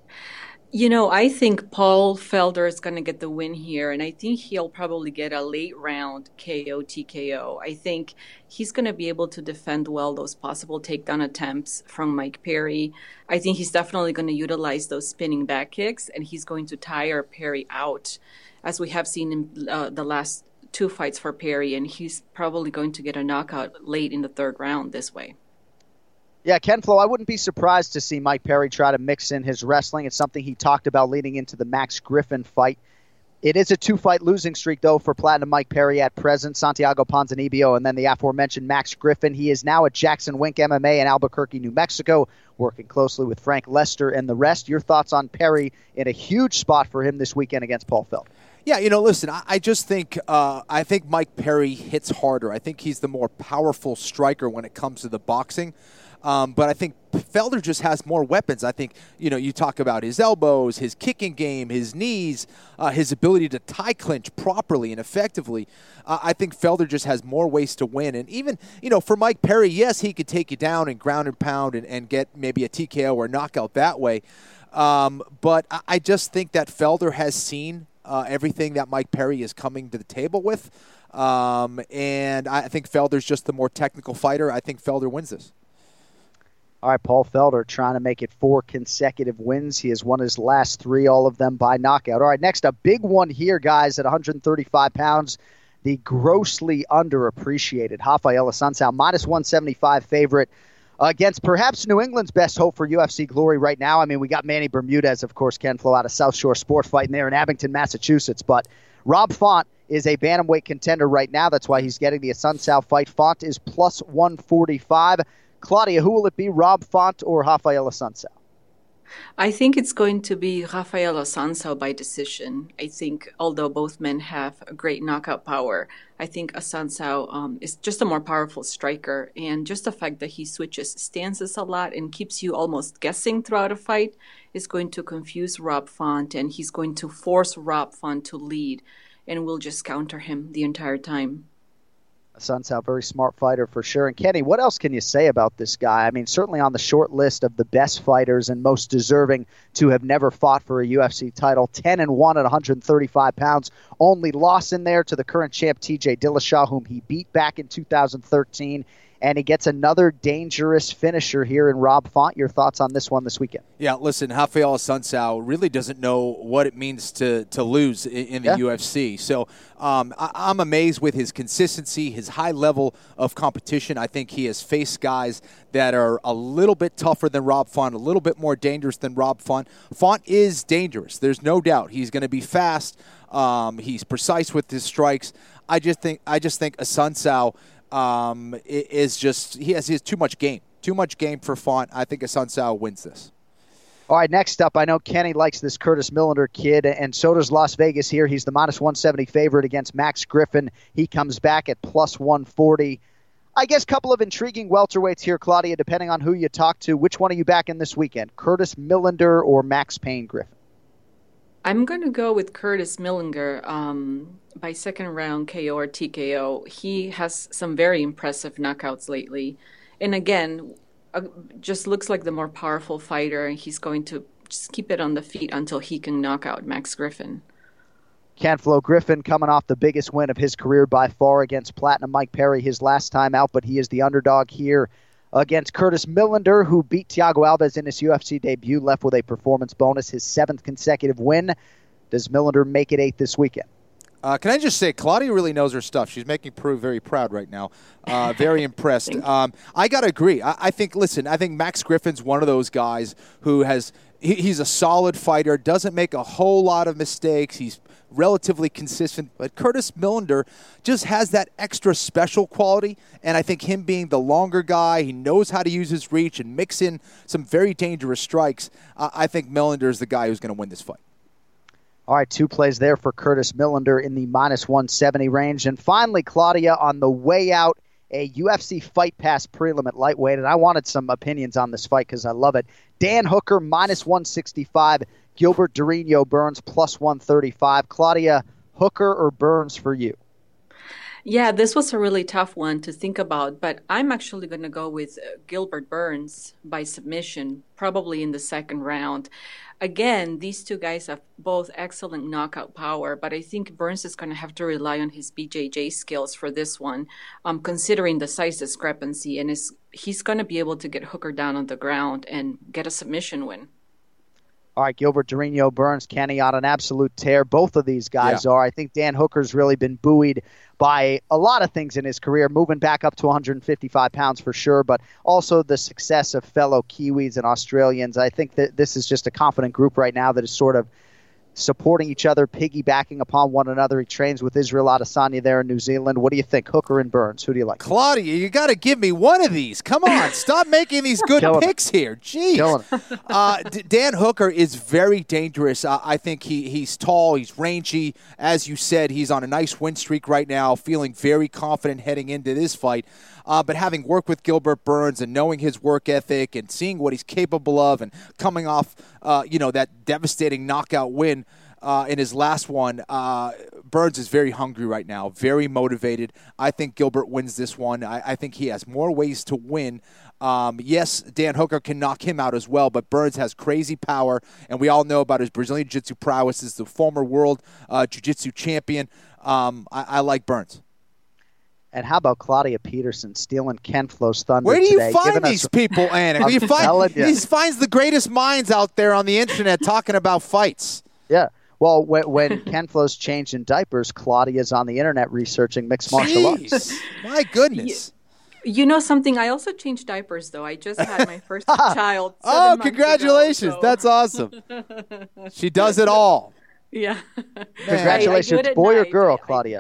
You know, I think Paul Felder is going to get the win here, and I think he'll probably get a late round K O T K O. I think he's going to be able to defend well those possible takedown attempts from Mike Perry. I think he's definitely going to utilize those spinning back kicks, and he's going to tire Perry out, as we have seen in uh, the last two fights for Perry, and he's probably going to get a knockout late in the third round this way. Yeah, Ken Flo, I wouldn't be surprised to see Mike Perry try to mix in his wrestling. It's something he talked about leading into the Max Griffin fight. It is a two-fight losing streak, though, for Platinum Mike Perry at present. Santiago Ponzinibbio and then the aforementioned Max Griffin. He is now at Jackson Wink M M A in Albuquerque, New Mexico, working closely with Frank Lester and the rest. Your thoughts on Perry in a huge spot for him this weekend against Paul Felder? Yeah, you know, listen, I, I just think uh, I think Mike Perry hits harder. I think he's the more powerful striker when it comes to the boxing. Um, but I think Felder just has more weapons. I think, you know, you talk about his elbows, his kicking game, his knees, uh, his ability to tie clinch properly and effectively. Uh, I think Felder just has more ways to win. And even, you know, for Mike Perry, yes, he could take you down and ground and pound and, and get maybe a T K O or knockout that way. Um, but I, I just think that Felder has seen uh, everything that Mike Perry is coming to the table with. Um, and I think Felder's just the more technical fighter. I think Felder wins this. All right, Paul Felder trying to make it four consecutive wins. He has won his last three, all of them by knockout. All right, next, a big one here, guys, at one hundred thirty-five pounds. The grossly underappreciated Rafael Assunção, minus one seventy-five favorite against perhaps New England's best hope for U F C glory right now. I mean, we got Manny Bermudez, of course, Ken Flo, out of South Shore Sport fighting there in Abington, Massachusetts. But Rob Font is a bantamweight contender right now. That's why he's getting the Assunção fight. Font is plus one forty-five. Claudia, who will it be, Rob Font or Rafael Assunção? I think it's going to be Rafael Assunção by decision. I think, although both men have a great knockout power, I think Assunção um, is just a more powerful striker. And just the fact that he switches stances a lot and keeps you almost guessing throughout a fight is going to confuse Rob Font, and he's going to force Rob Font to lead, and will just counter him the entire time. Assunção, very smart fighter for sure. And Kenny, what else can you say about this guy? I mean, certainly on the short list of the best fighters and most deserving to have never fought for a U F C title. ten and one at one hundred thirty-five pounds. Only loss in there to the current champ T J Dillashaw, whom he beat back in two thousand thirteen. and he gets another dangerous finisher here in Rob Font. Your thoughts on this one this weekend? Yeah, listen, Rafael Assunção really doesn't know what it means to, to lose in, in the yeah. U F C. So um, I, I'm amazed with his consistency, his high level of competition. I think he has faced guys that are a little bit tougher than Rob Font, a little bit more dangerous than Rob Font. Font is dangerous. There's no doubt. He's going to be fast. Um, he's precise with his strikes. I just think I just think Assunção um, is just he has, he has too much game. Too much game for Font. I think Assunção wins this. All right, next up, I know Kenny likes this Curtis Millender kid, and so does Las Vegas here. He's the minus one seventy favorite against Max Griffin. He comes back at plus one forty. I guess a couple of intriguing welterweights here, Claudia, depending on who you talk to. Which one are you back in this weekend, Curtis Millender or Max Payne Griffin? I'm going to go with Curtis Millender um, by second round K O or T K O. He has some very impressive knockouts lately. And again, uh, just looks like the more powerful fighter. He's going to just keep it on the feet until he can knock out Max Griffin. Ken Flo Griffin coming off the biggest win of his career by far against Platinum Mike Perry his last time out, but he is the underdog here against Curtis Millender, who beat Thiago Alves in his U F C debut, left with a performance bonus, his seventh consecutive win. Does Millender make it eight this weekend? Uh, can I just say, Claudia really knows her stuff. She's making Peru very proud right now. Uh, very impressed. Um, I got to agree. I, I think, listen, I think Max Griffin's one of those guys who has, he, he's a solid fighter, doesn't make a whole lot of mistakes. He's relatively consistent, but Curtis Millender just has that extra special quality, and I think him being the longer guy, he knows how to use his reach and mix in some very dangerous strikes. Uh, I think Millender is the guy who's going to win this fight. All right, two plays there for Curtis Millender in the minus one seventy range. And finally, Claudia, on the way out, a U F C Fight Pass prelim at lightweight, and I wanted some opinions on this fight because I love it. Dan Hooker, minus one sixty-five. Gilbert Durinho Burns, plus one thirty-five. Claudia, Hooker or Burns for you? Yeah, this was a really tough one to think about, but I'm actually going to go with Gilbert Burns by submission, probably in the second round. Again, these two guys have both excellent knockout power, but I think Burns is going to have to rely on his B J J skills for this one, um, considering the size discrepancy, and is, he's going to be able to get Hooker down on the ground and get a submission win. All right, Gilbert Durinho Burns, Kenny on an absolute tear. Both of these guys yeah. are. I think Dan Hooker's really been buoyed by a lot of things in his career, moving back up to one hundred fifty-five pounds for sure, but also the success of fellow Kiwis and Australians. I think that this is just a confident group right now that is sort of supporting each other, piggybacking upon one another. He trains with Israel Adesanya there in New Zealand. What do you think, Hooker and Burns? Who do you like? Claudia, you got to give me one of these. Come on, stop making these good picks here. Jeez. Uh, D- Dan Hooker is very dangerous. Uh, I think he he's tall, he's rangy. As you said, he's on a nice win streak right now, feeling very confident heading into this fight. Uh, but having worked with Gilbert Burns and knowing his work ethic and seeing what he's capable of and coming off, uh, you know, that devastating knockout win uh, in his last one, uh, Burns is very hungry right now, very motivated. I think Gilbert wins this one. I, I think he has more ways to win. Um, yes, Dan Hooker can knock him out as well, but Burns has crazy power, and we all know about his Brazilian Jiu-Jitsu prowess as the former world uh, Jiu-Jitsu champion. Um, I, I like Burns. And how about Claudia Peterson stealing Ken Flo's thunder Where do you today, find these us... people, Anik? You find, he finds the greatest minds out there on the internet talking about fights. Yeah. Well, when, when Ken Flo's changing diapers, Claudia's on the internet researching mixed martial Jeez. arts. My goodness. You, you know something? I also changed diapers, though. I just had my first child. Oh, congratulations. Ago, so. That's awesome. She does it all. Yeah. Congratulations. I, I Boy night. or girl, Claudia?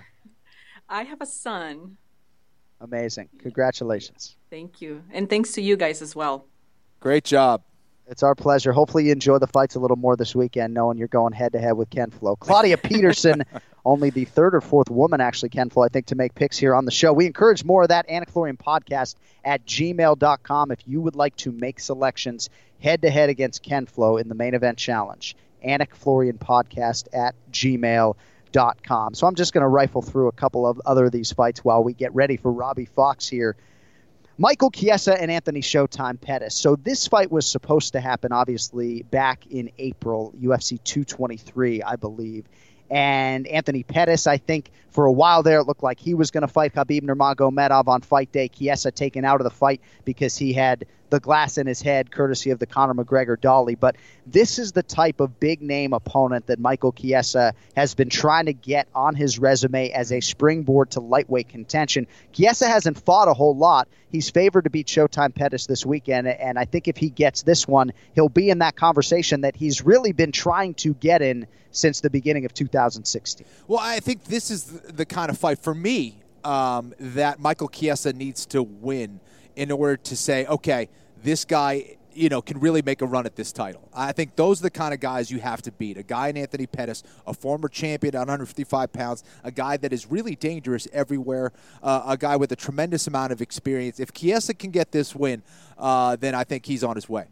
I have a son. Amazing. Congratulations. Thank you. And thanks to you guys as well. Great job. It's our pleasure. Hopefully you enjoy the fights a little more this weekend, knowing you're going head-to-head with Ken Flo. Claudia Peterson, only the third or fourth woman, actually, Ken Flo, I think, to make picks here on the show. We encourage more of that. Anik Florian podcast at gmail dot com if you would like to make selections head-to-head against Ken Flo in the main event challenge. Anik Florian podcast at gmail dot com. So I'm just going to rifle through a couple of other of these fights while we get ready for Robbie Fox here. Michael Chiesa and Anthony Showtime Pettis. So this fight was supposed to happen, obviously, back in April, U F C two twenty-three, I believe. And Anthony Pettis, I think for a while there, it looked like he was going to fight Khabib Nurmagomedov on fight day. Chiesa taken out of the fight because he had the glass in his head, courtesy of the Conor McGregor dolly. But this is the type of big-name opponent that Michael Chiesa has been trying to get on his resume as a springboard to lightweight contention. Chiesa hasn't fought a whole lot. He's favored to beat Showtime Pettis this weekend, and I think if he gets this one, he'll be in that conversation that he's really been trying to get in since the beginning of two thousand sixteen. Well, I think this is the kind of fight, for me, um, that Michael Chiesa needs to win in order to say, okay, this guy, you know, can really make a run at this title. I think those are the kind of guys you have to beat. A guy in Anthony Pettis, a former champion at one fifty-five pounds, a guy that is really dangerous everywhere, uh, a guy with a tremendous amount of experience. If Chiesa can get this win, uh, then I think he's on his way.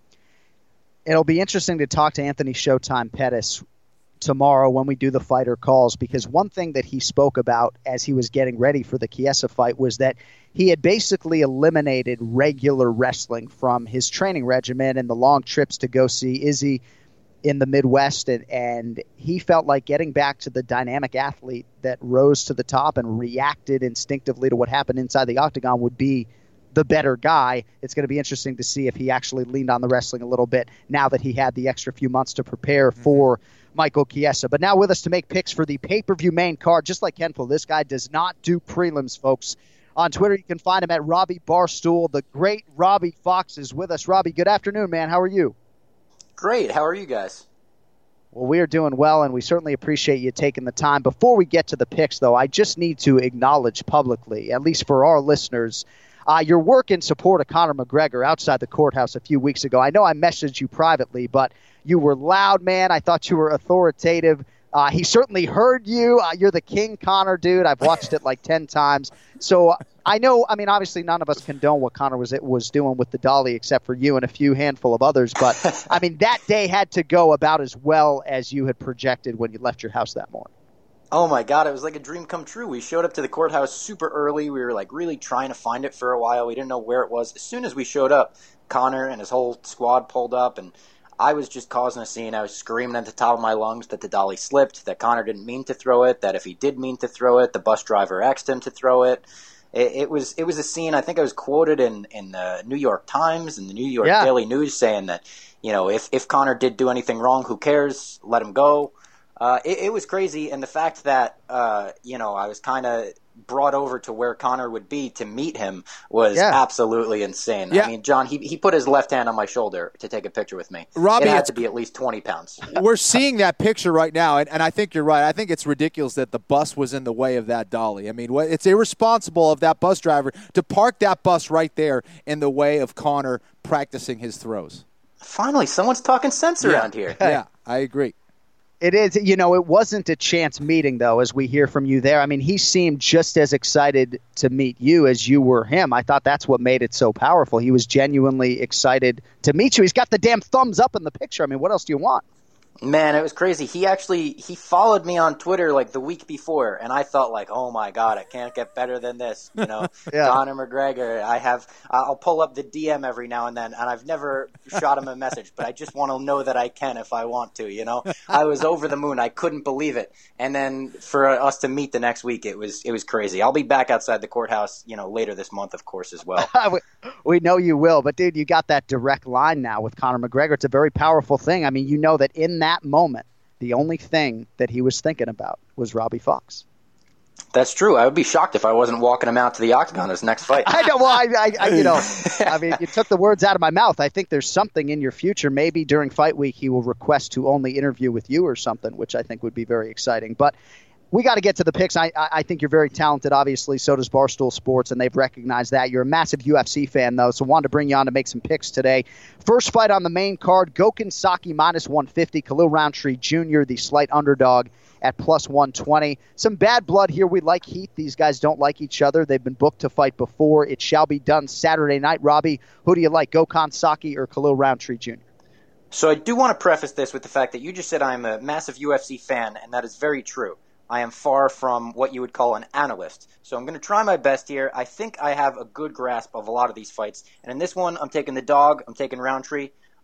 It'll be interesting to talk to Anthony Showtime Pettis tomorrow when we do the fighter calls, because one thing that he spoke about as he was getting ready for the Chiesa fight was that he had basically eliminated regular wrestling from his training regimen and the long trips to go see Izzy in the Midwest, and, and he felt like getting back to the dynamic athlete that rose to the top and reacted instinctively to what happened inside the octagon would be the better guy. It's going to be interesting to see if he actually leaned on the wrestling a little bit now that he had the extra few months to prepare for Michael Chiesa. But now with us to make picks for the pay-per-view main card, just like Ken Poole, this guy does not do prelims, folks. On Twitter, you can find him at Robbie Barstool. The great Robbie Fox is with us. Robbie, good afternoon, man. How are you? Great. How are you guys? Well, we are doing well, and we certainly appreciate you taking the time. Before we get to the picks, though, I just need to acknowledge publicly, at least for our listeners, uh, your work in support of Conor McGregor outside the courthouse a few weeks ago. I know I messaged you privately, but you were loud, man. I thought you were authoritative. Uh, he certainly heard you. Uh, you're the King Conor, dude. I've watched it like ten times. So uh, I know, I mean, obviously none of us condone what Conor was was doing with the dolly except for you and a few handful of others. But, I mean, that day had to go about as well as you had projected when you left your house that morning. Oh, my God. It was like a dream come true. We showed up to the courthouse super early. We were, like, really trying to find it for a while. We didn't know where it was. As soon as we showed up, Conor and his whole squad pulled up, and I was just causing a scene. I was screaming at the top of my lungs that the dolly slipped, that Conor didn't mean to throw it, that if he did mean to throw it, the bus driver asked him to throw it. It, it was it was a scene. I think I was quoted in, in the New York Times and the New York yeah. Daily News saying that, you know, if, if Conor did do anything wrong, who cares? Let him go. Uh, it, it was crazy, and the fact that, uh, you know, I was kind of brought over to where Conor would be to meet him was yeah. absolutely insane. Yeah. I mean, John, he he put his left hand on my shoulder to take a picture with me. Robbie, it had to be at least twenty pounds. We're seeing that picture right now, and, and I think you're right. I think it's ridiculous that the bus was in the way of that dolly. I mean, it's irresponsible of that bus driver to park that bus right there in the way of Conor practicing his throws. Finally, someone's talking sense yeah. around here. Yeah, I agree. It is, you know, it wasn't a chance meeting, though, as we hear from you there. I mean, he seemed just as excited to meet you as you were him. I thought that's what made it so powerful. He was genuinely excited to meet you. He's got the damn thumbs up in the picture. I mean, what else do you want? Man, it was crazy. He actually, he followed me on Twitter like the week before, and I thought like, oh my God, I can't get better than this. You know, yeah. Conor McGregor, I have, I'll pull up the D M every now and then, and I've never shot him a message, but I just want to know that I can if I want to, you know. I was over the moon. I couldn't believe it. And then for us to meet the next week, it was, it was crazy. I'll be back outside the courthouse, you know, later this month, of course, as well. We know you will, but dude, you got that direct line now with Conor McGregor. It's a very powerful thing. I mean, you know that in that moment, the only thing that he was thinking about was Robbie Fox. That's true. I would be shocked if I wasn't walking him out to the octagon his next fight. I know. Well, I, I, I, you know, I mean, you took the words out of my mouth. I think there's something in your future. Maybe during fight week he will request to only interview with you or something, which I think would be very exciting. But we got to get to the picks. I, I think you're very talented, obviously. So does Barstool Sports, and they've recognized that. You're a massive U F C fan, though, so wanted to bring you on to make some picks today. First fight on the main card, Gokhan Saki minus one fifty, Khalil Roundtree Junior, the slight underdog at plus one twenty. Some bad blood here. We like heat. These guys don't like each other. They've been booked to fight before. It shall be done Saturday night. Robbie, who do you like, Gokhan Saki or Khalil Roundtree Junior? So I do want to preface this with the fact that you just said I'm a massive U F C fan, and that is very true. I am far from what you would call an analyst. So I'm going to try my best here. I think I have a good grasp of a lot of these fights. And in this one, I'm taking the dog. I'm taking Roundtree.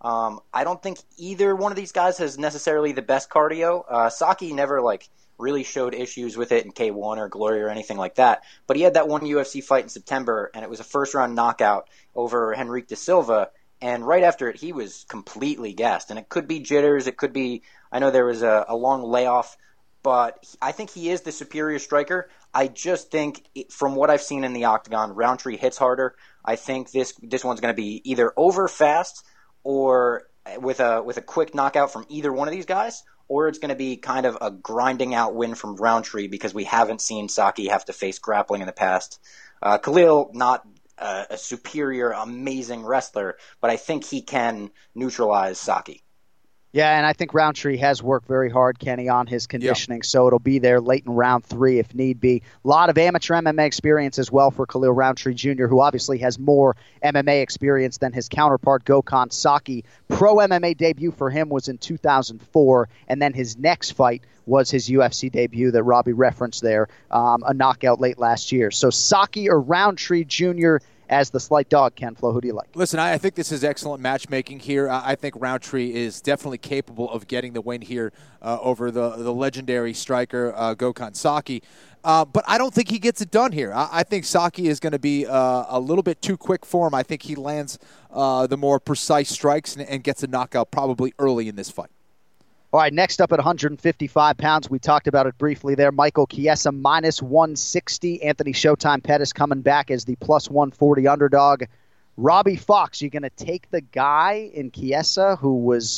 Um, I don't think either one of these guys has necessarily the best cardio. Uh, Saki never like really showed issues with it in K one or Glory or anything like that. But he had that one U F C fight in September, and it was a first-round knockout over Henrique da Silva. And right after it, he was completely gassed. And it could be jitters. It could be – I know there was a, a long layoff. But I think he is the superior striker. I just think, from what I've seen in the octagon, Roundtree hits harder. I think this this one's going to be either over fast or with a with a quick knockout from either one of these guys, or it's going to be kind of a grinding out win from Roundtree because we haven't seen Saki have to face grappling in the past. Uh, Khalil, not a, a superior, amazing wrestler, but I think he can neutralize Saki. Yeah, and I think Roundtree has worked very hard, Kenny, on his conditioning, yeah. so it'll be there late in round three if need be. A lot of amateur M M A experience as well for Khalil Roundtree Junior, who obviously has more M M A experience than his counterpart, Gokhan Saki. Pro M M A debut for him was in two thousand four, and then his next fight was his U F C debut that Robbie referenced there, um, a knockout late last year. So Saki or Roundtree Junior as the slight dog, Ken Flo, who do you like? Listen, I, I think this is excellent matchmaking here. I, I think Roundtree is definitely capable of getting the win here uh, over the, the legendary striker, uh, Gokhan Saki. Uh, but I don't think he gets it done here. I, I think Saki is going to be uh, a little bit too quick for him. I think he lands uh, the more precise strikes and, and gets a knockout probably early in this fight. All right, next up at one hundred fifty-five pounds, we talked about it briefly there. Michael Chiesa minus one sixty. Anthony Showtime Pettis coming back as the plus one forty underdog. Robbie Fox, you going to take the guy in Chiesa who was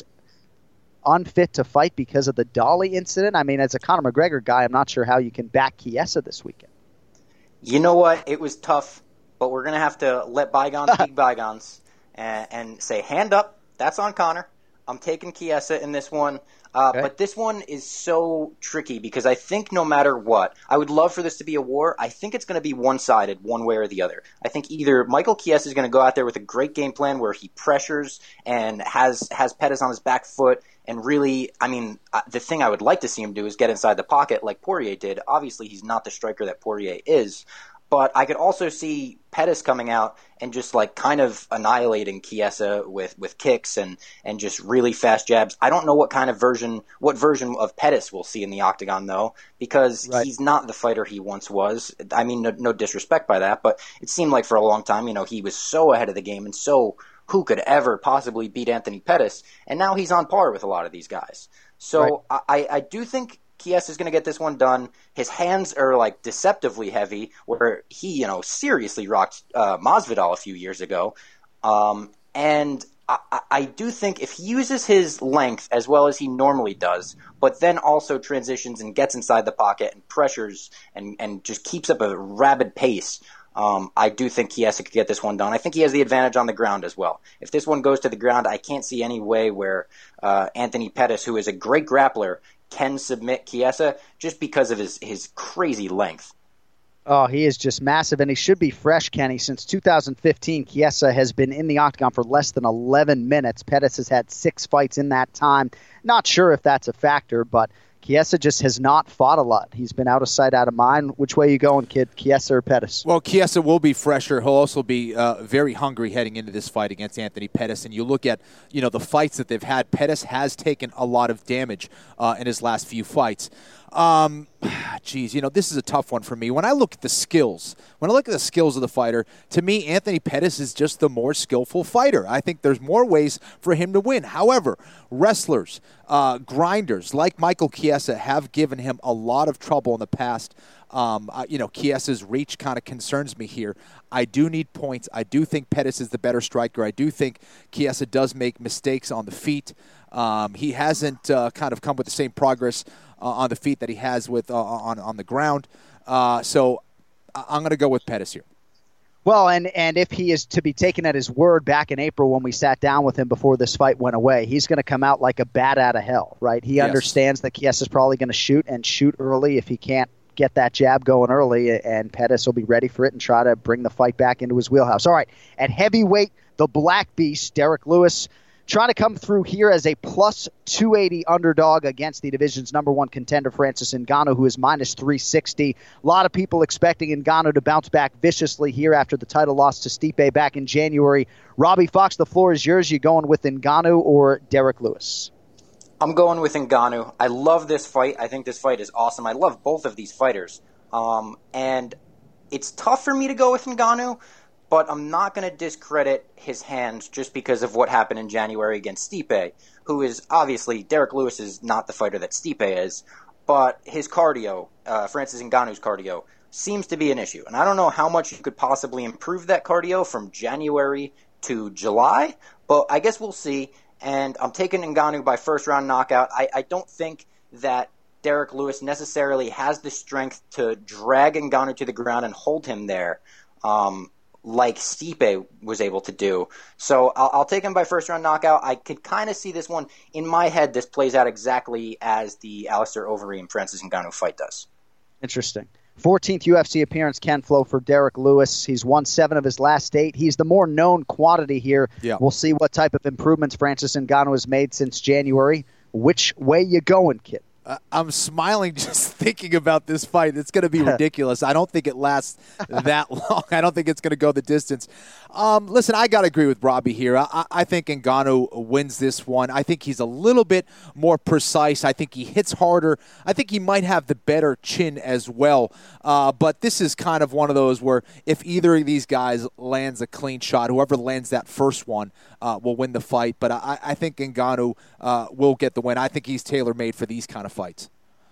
unfit to fight because of the Dolly incident? I mean, as a Conor McGregor guy, I'm not sure how you can back Chiesa this weekend. You know what? It was tough, but we're going to have to let bygones be bygones and, and say, hand up, that's on Conor. I'm taking Chiesa in this one. Uh, okay. But this one is so tricky because I think no matter what, I would love for this to be a war. I think it's going to be one-sided one way or the other. I think either Michael Chiesa is going to go out there with a great game plan where he pressures and has has Pettis on his back foot and really, I mean, uh, the thing I would like to see him do is get inside the pocket like Poirier did. Obviously, he's not the striker that Poirier is. But I could also see Pettis coming out and just like kind of annihilating Chiesa with, with kicks and, and just really fast jabs. I don't know what kind of version, what version of Pettis we'll see in the octagon though, because right. he's not the fighter he once was. I mean, no, no disrespect by that, but it seemed like for a long time, you know, he was so ahead of the game and so who could ever possibly beat Anthony Pettis? And now he's on par with a lot of these guys. So right. I, I do think Chiesa is going to get this one done. His hands are like deceptively heavy, where he, you know, seriously rocked uh, Masvidal a few years ago. Um, and I, I do think if he uses his length as well as he normally does, but then also transitions and gets inside the pocket and pressures and, and just keeps up a rabid pace, um, I do think Chiesa could get this one done. I think he has the advantage on the ground as well. If this one goes to the ground, I can't see any way where uh, Anthony Pettis, who is a great grappler, can submit Chiesa just because of his, his crazy length. Oh, he is just massive, and he should be fresh, Kenny. Since two thousand fifteen, Chiesa has been in the octagon for less than eleven minutes. Pettis has had six fights in that time. Not sure if that's a factor, but Chiesa just has not fought a lot. He's been out of sight, out of mind. Which way are you going, kid, Chiesa or Pettis? Well, Chiesa will be fresher. He'll also be uh, very hungry heading into this fight against Anthony Pettis. And you look at, you know, the fights that they've had. Pettis has taken a lot of damage uh, in his last few fights. Um, geez, you know, this is a tough one for me. When I look at the skills, when I look at the skills of the fighter, to me, Anthony Pettis is just the more skillful fighter. I think there's more ways for him to win. However, wrestlers, uh, grinders like Michael Chiesa have given him a lot of trouble in the past. Um, uh, you know, Chiesa's reach kind of concerns me here. I do need points. I do think Pettis is the better striker. I do think Chiesa does make mistakes on the feet. Um, he hasn't uh, kind of come with the same progress uh, on the feet that he has with uh, on on the ground. Uh, so I'm going to go with Pettis here. Well, and, and if he is to be taken at his word back in April when we sat down with him before this fight went away, he's going to come out like a bat out of hell, right? He yes. understands that Chiesa's probably going to shoot and shoot early if he can't get that jab going early, and Pettis will be ready for it and try to bring the fight back into his wheelhouse. All right, at heavyweight, the Black Beast, Derek Lewis, trying to come through here as a plus two eighty underdog against the division's number one contender, Francis Ngannou, who is minus three sixty. A lot of people expecting Ngannou to bounce back viciously here after the title loss to Stipe back in January. Robbie Fox, the floor is yours. You going with Ngannou or Derek Lewis? I'm going with Ngannou. I love this fight. I think this fight is awesome. I love both of these fighters. Um, and it's tough for me to go with Ngannou, but I'm not going to discredit his hands just because of what happened in January against Stipe, who is obviously, Derek Lewis is not the fighter that Stipe is, but his cardio, uh, Francis Ngannou's cardio, seems to be an issue. And I don't know how much you could possibly improve that cardio from January to July, but I guess we'll see. And I'm taking Ngannou by first round knockout. I, I don't think that Derek Lewis necessarily has the strength to drag Ngannou to the ground and hold him there. Um, like Stipe was able to do. So I'll, I'll take him by first-round knockout. I could kind of see this one. In my head, this plays out exactly as the Alistair Overeem Francis Ngannou fight does. Interesting. fourteenth U F C appearance, Ken Flo, for Derek Lewis. He's won seven of his last eight. He's the more known quantity here. Yeah. We'll see what type of improvements Francis Ngannou has made since January. Which way you going, kid? Uh, I'm smiling just thinking about this fight. It's going to be ridiculous. I don't think it lasts that long. I don't think it's going to go the distance. Um, listen, I got to agree with Robbie here. I, I think Ngannou wins this one. I think he's a little bit more precise. I think he hits harder. I think he might have the better chin as well. Uh, but this is kind of one of those where if either of these guys lands a clean shot, whoever lands that first one uh, will win the fight. But I, I think Ngannou uh, will get the win. I think he's tailor-made for these kind of fights.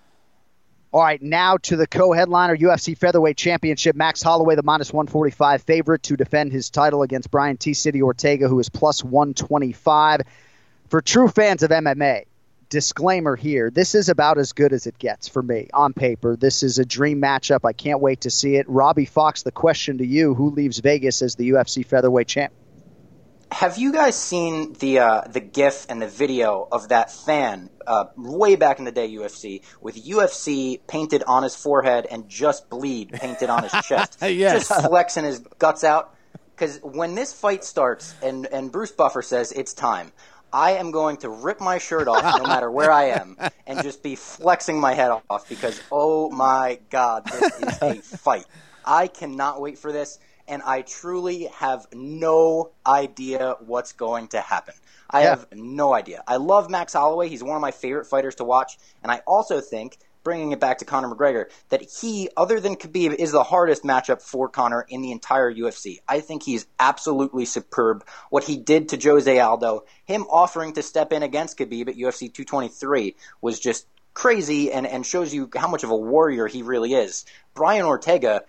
All right, now to the co-headliner, U F C Featherweight Championship. Max Holloway, the minus one forty-five favorite to defend his title against Brian T-City Ortega, who is plus one twenty-five. For true fans of M M A, disclaimer here, this is about as good as it gets for me on paper. This is a dream matchup. I can't wait to see it. Robbie Fox, the question to you, who leaves Vegas as the U F C Featherweight Champ? Have you guys seen the uh, the GIF and the video of that fan uh, way back in the day, U F C, with U F C painted on his forehead and Just Bleed painted on his chest, yes. just flexing his guts out? Because when this fight starts and, and Bruce Buffer says it's time, I am going to rip my shirt off no matter where I am and just be flexing my head off because, oh my God, this is a fight. I cannot wait for this. And I truly have no idea what's going to happen. I yeah. have no idea. I love Max Holloway. He's one of my favorite fighters to watch. And I also think, bringing it back to Conor McGregor, that he, other than Khabib, is the hardest matchup for Conor in the entire U F C. I think he's absolutely superb. What he did to Jose Aldo, him offering to step in against Khabib at U F C two twenty-three was just crazy and, and shows you how much of a warrior he really is. Brian Ortega,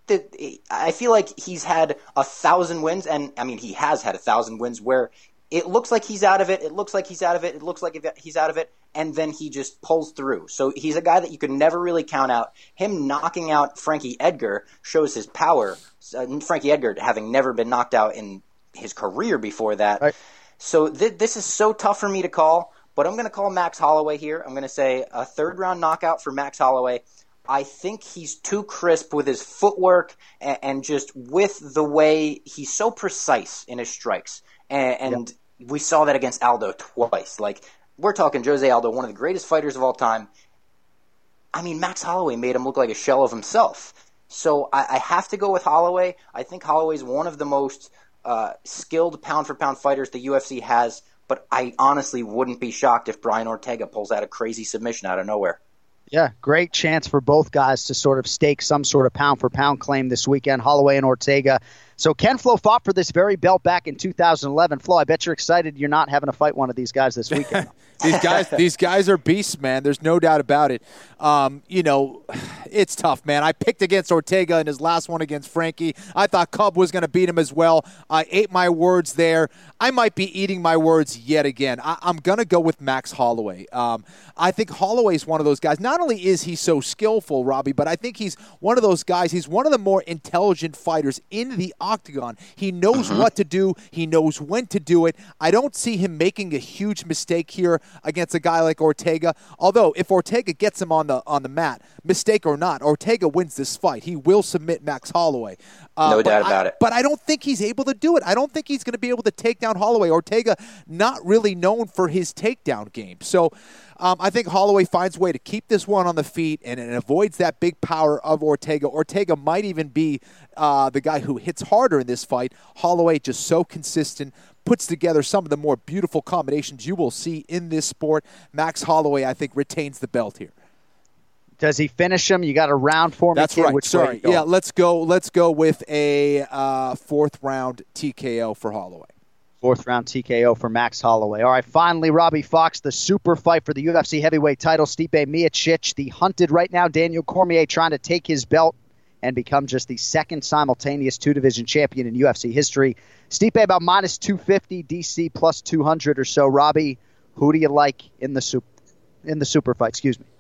I feel like he's had a thousand wins, and I mean, he has had a thousand wins where it looks like he's out of it, it looks like he's out of it, it looks like he's out of it, and then he just pulls through. So he's a guy that you could never really count out. Him knocking out Frankie Edgar shows his power. Uh, Frankie Edgar having never been knocked out in his career before that. Right. So th- this is so tough for me to call, but I'm going to call Max Holloway here. I'm going to say a third-round knockout for Max Holloway. I think he's too crisp with his footwork and, and just with the way he's so precise in his strikes. And, and yeah. we saw that against Aldo twice. Like, we're talking Jose Aldo, one of the greatest fighters of all time. I mean, Max Holloway made him look like a shell of himself. So I, I have to go with Holloway. I think Holloway's one of the most uh, skilled pound-for-pound fighters the U F C has, but I honestly wouldn't be shocked if Brian Ortega pulls out a crazy submission out of nowhere. Yeah, great chance for both guys to sort of stake some sort of pound-for-pound claim this weekend, Holloway and Ortega. So Ken Flo fought for this very belt back in two thousand eleven. Flo, I bet you're excited you're not having to fight one of these guys this weekend. these guys these guys are beasts, man. There's no doubt about it. Um, you know, it's tough, man. I picked against Ortega in his last one against Frankie. I thought Cub was going to beat him as well. I ate my words there. I might be eating my words yet again. I, I'm going to go with Max Holloway. Um, I think Holloway's one of those guys. Not only is he so skillful, Robbie, but I think he's one of those guys. He's one of the more intelligent fighters in the octagon. He knows mm-hmm. what to do. He knows when to do it. I don't see him making a huge mistake here against a guy like Ortega. Although, if Ortega gets him on the on the mat, mistake or not, Ortega wins this fight. He will submit Max Holloway. Uh, no doubt about I, it. But I don't think he's able to do it. I don't think he's going to be able to take down Holloway. Ortega, not really known for his takedown game. So um, I think Holloway finds a way to keep this one on the feet and, and avoids that big power of Ortega. Ortega might even be uh, the guy who hits harder in this fight. Holloway just so consistent, puts together some of the more beautiful combinations you will see in this sport. Max Holloway, I think, retains the belt here. Does he finish him? You got a round for me. That's kid. right. Which Sorry. Yeah, let's go. Let's go with a uh, fourth round T K O for Holloway. Fourth round T K O for Max Holloway. All right, finally, Robbie Fox, the super fight for the U F C heavyweight title. Stipe Miocic, the hunted right now Daniel Cormier, trying to take his belt and become just the second simultaneous two-division champion in U F C history. Stipe about minus two fifty, D C plus two hundred or so. Robbie, who do you like in the super, in the super fight? Excuse me.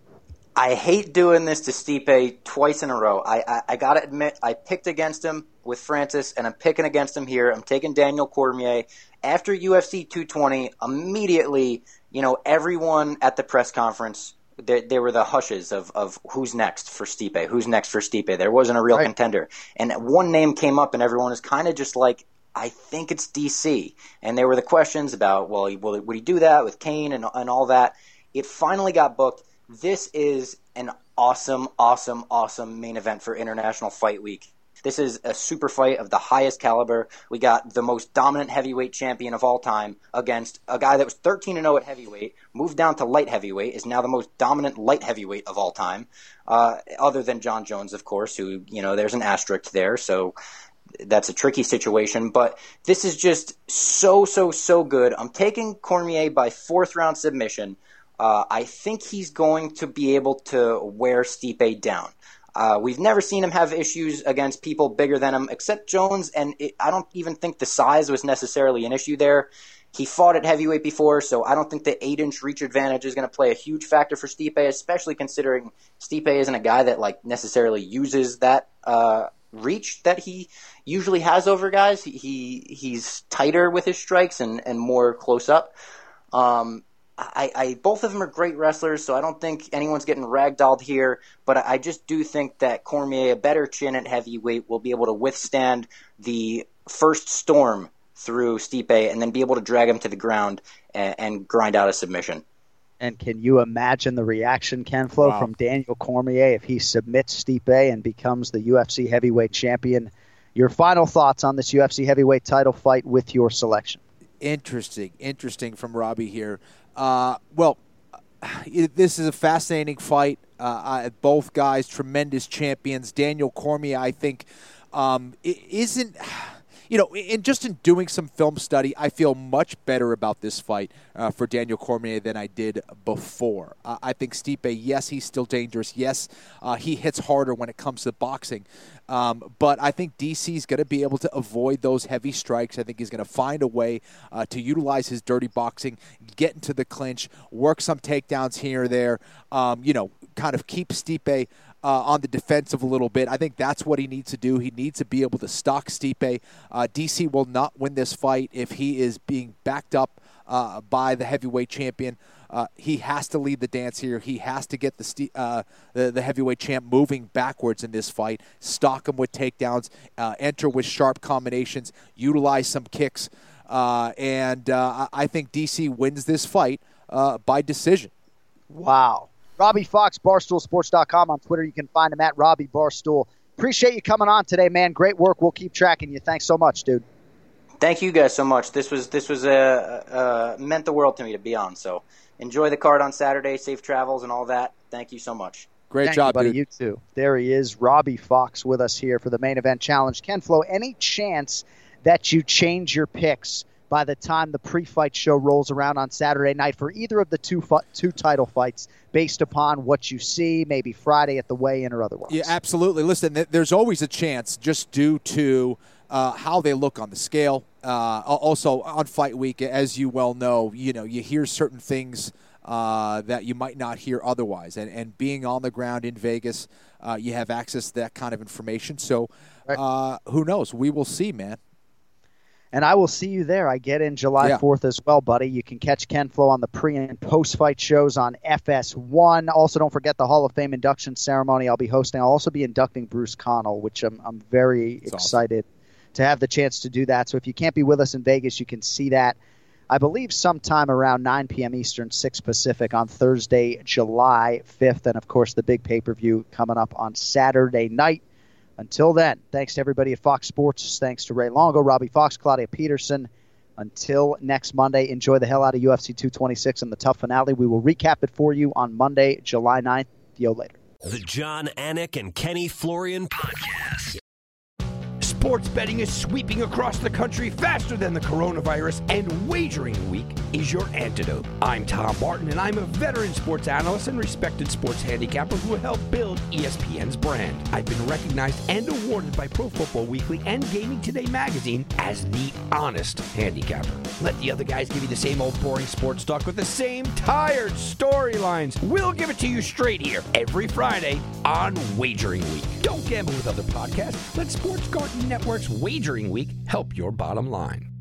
I hate doing this to Stipe twice in a row. I, I, I got to admit, I picked against him with Francis, and I'm picking against him here. I'm taking Daniel Cormier. After U F C two twenty, immediately, you know, everyone at the press conference, they, they were the hushes of, of who's next for Stipe, who's next for Stipe. There wasn't a real right. contender. And one name came up, and everyone was kind of just like, I think it's D C. And there were the questions about, well, will, would he do that with Kane and, and all that? It finally got booked. This is an awesome, awesome, awesome main event for International Fight Week. This is a super fight of the highest caliber. We got the most dominant heavyweight champion of all time against a guy that was thirteen and oh at heavyweight, moved down to light heavyweight, is now the most dominant light heavyweight of all time, uh, other than John Jones, of course, who, you know, there's an asterisk there, so that's a tricky situation. But this is just so, so, so good. I'm taking Cormier by fourth round submission. Uh, I think he's going to be able to wear Stipe down. Uh, we've never seen him have issues against people bigger than him, except Jones, and it, I don't even think the size was necessarily an issue there. He fought at heavyweight before, so I don't think the eight-inch reach advantage is going to play a huge factor for Stipe, especially considering Stipe isn't a guy that like necessarily uses that uh, reach that he usually has over guys. He, he he's tighter with his strikes and, and more close up. Um, I, I both of them are great wrestlers, so I don't think anyone's getting ragdolled here. But I just do think that Cormier, a better chin at heavyweight, will be able to withstand the first storm through Stipe and then be able to drag him to the ground and, and grind out a submission. And can you imagine the reaction, Ken Flo, wow. from Daniel Cormier if he submits Stipe and becomes the U F C heavyweight champion? Your final thoughts on this U F C heavyweight title fight with your selection? Interesting, interesting from Robbie here. Uh, well, it, this is a fascinating fight. Uh, I, both guys, tremendous champions. Daniel Cormier, I think, um, isn't... You know, in just in doing some film study, I feel much better about this fight uh, for Daniel Cormier than I did before. Uh, I think Stipe, yes, he's still dangerous. Yes, uh, he hits harder when it comes to boxing. Um, but I think D C's going to be able to avoid those heavy strikes. I think he's going to find a way uh, to utilize his dirty boxing, get into the clinch, work some takedowns here or there, um, you know, kind of keep Stipe Uh, on the defensive a little bit. I think that's what he needs to do. He needs to be able to stalk Stipe. Uh, D C will not win this fight if he is being backed up uh, by the heavyweight champion. Uh, he has to lead the dance here. He has to get the, st- uh, the the heavyweight champ moving backwards in this fight, stalk him with takedowns, uh, enter with sharp combinations, utilize some kicks, uh, and uh, I think D C wins this fight uh, by decision. Wow. Robbie Fox, barstool sports dot com. On Twitter, you can find him at Robbie Barstool. Appreciate you coming on today, man. Great work. We'll keep tracking you. Thanks so much, dude. Thank you guys so much. This was this was uh, uh, meant the world to me to be on. So enjoy the card on Saturday. Safe travels and all that. Thank you so much. Great Thank job, you, buddy. dude. You too. There he is, Robbie Fox, with us here for the Main Event Challenge. Ken Flo, any chance that you change your picks by the time the pre-fight show rolls around on Saturday night for either of the two fu- two title fights based upon what you see, maybe Friday at the weigh-in or otherwise? Yeah, absolutely. Listen, th- there's always a chance just due to uh, how they look on the scale. Uh, also, on Fight Week, as you well know, you know, you hear certain things uh, that you might not hear otherwise. And, and being on the ground in Vegas, uh, you have access to that kind of information. So uh, who knows? We will see, man. And I will see you there. I get in July fourth as well, buddy. You can catch Ken Flo on the pre- and post-fight shows on F S one. Also, don't forget the Hall of Fame induction ceremony I'll be hosting. I'll also be inducting Bruce Connell, which I'm, I'm very That's excited awesome. to have the chance to do that. So if you can't be with us in Vegas, you can see that, I believe, sometime around nine p.m. Eastern, six Pacific on Thursday, July fifth. And, of course, the big pay-per-view coming up on Saturday night. Until then, thanks to everybody at Fox Sports. Thanks to Ray Longo, Robbie Fox, Claudia Peterson. Until next Monday, enjoy the hell out of U F C two twenty-six and the tough finale. We will recap it for you on Monday, July ninth. Yo, later. The John Anik and Kenny Florian Podcast. Sports betting is sweeping across the country faster than the coronavirus, and Wagering Week is your antidote. I'm Tom Barton, and I'm a veteran sports analyst and respected sports handicapper who helped build E S P N's brand. I've been recognized and awarded by Pro Football Weekly and Gaming Today magazine as the honest handicapper. Let the other guys give you the same old boring sports talk with the same tired storylines. We'll give it to you straight here every Friday on Wagering Week. Don't gamble with other podcasts. Let Sports Garden Network's Wagering Week help your bottom line.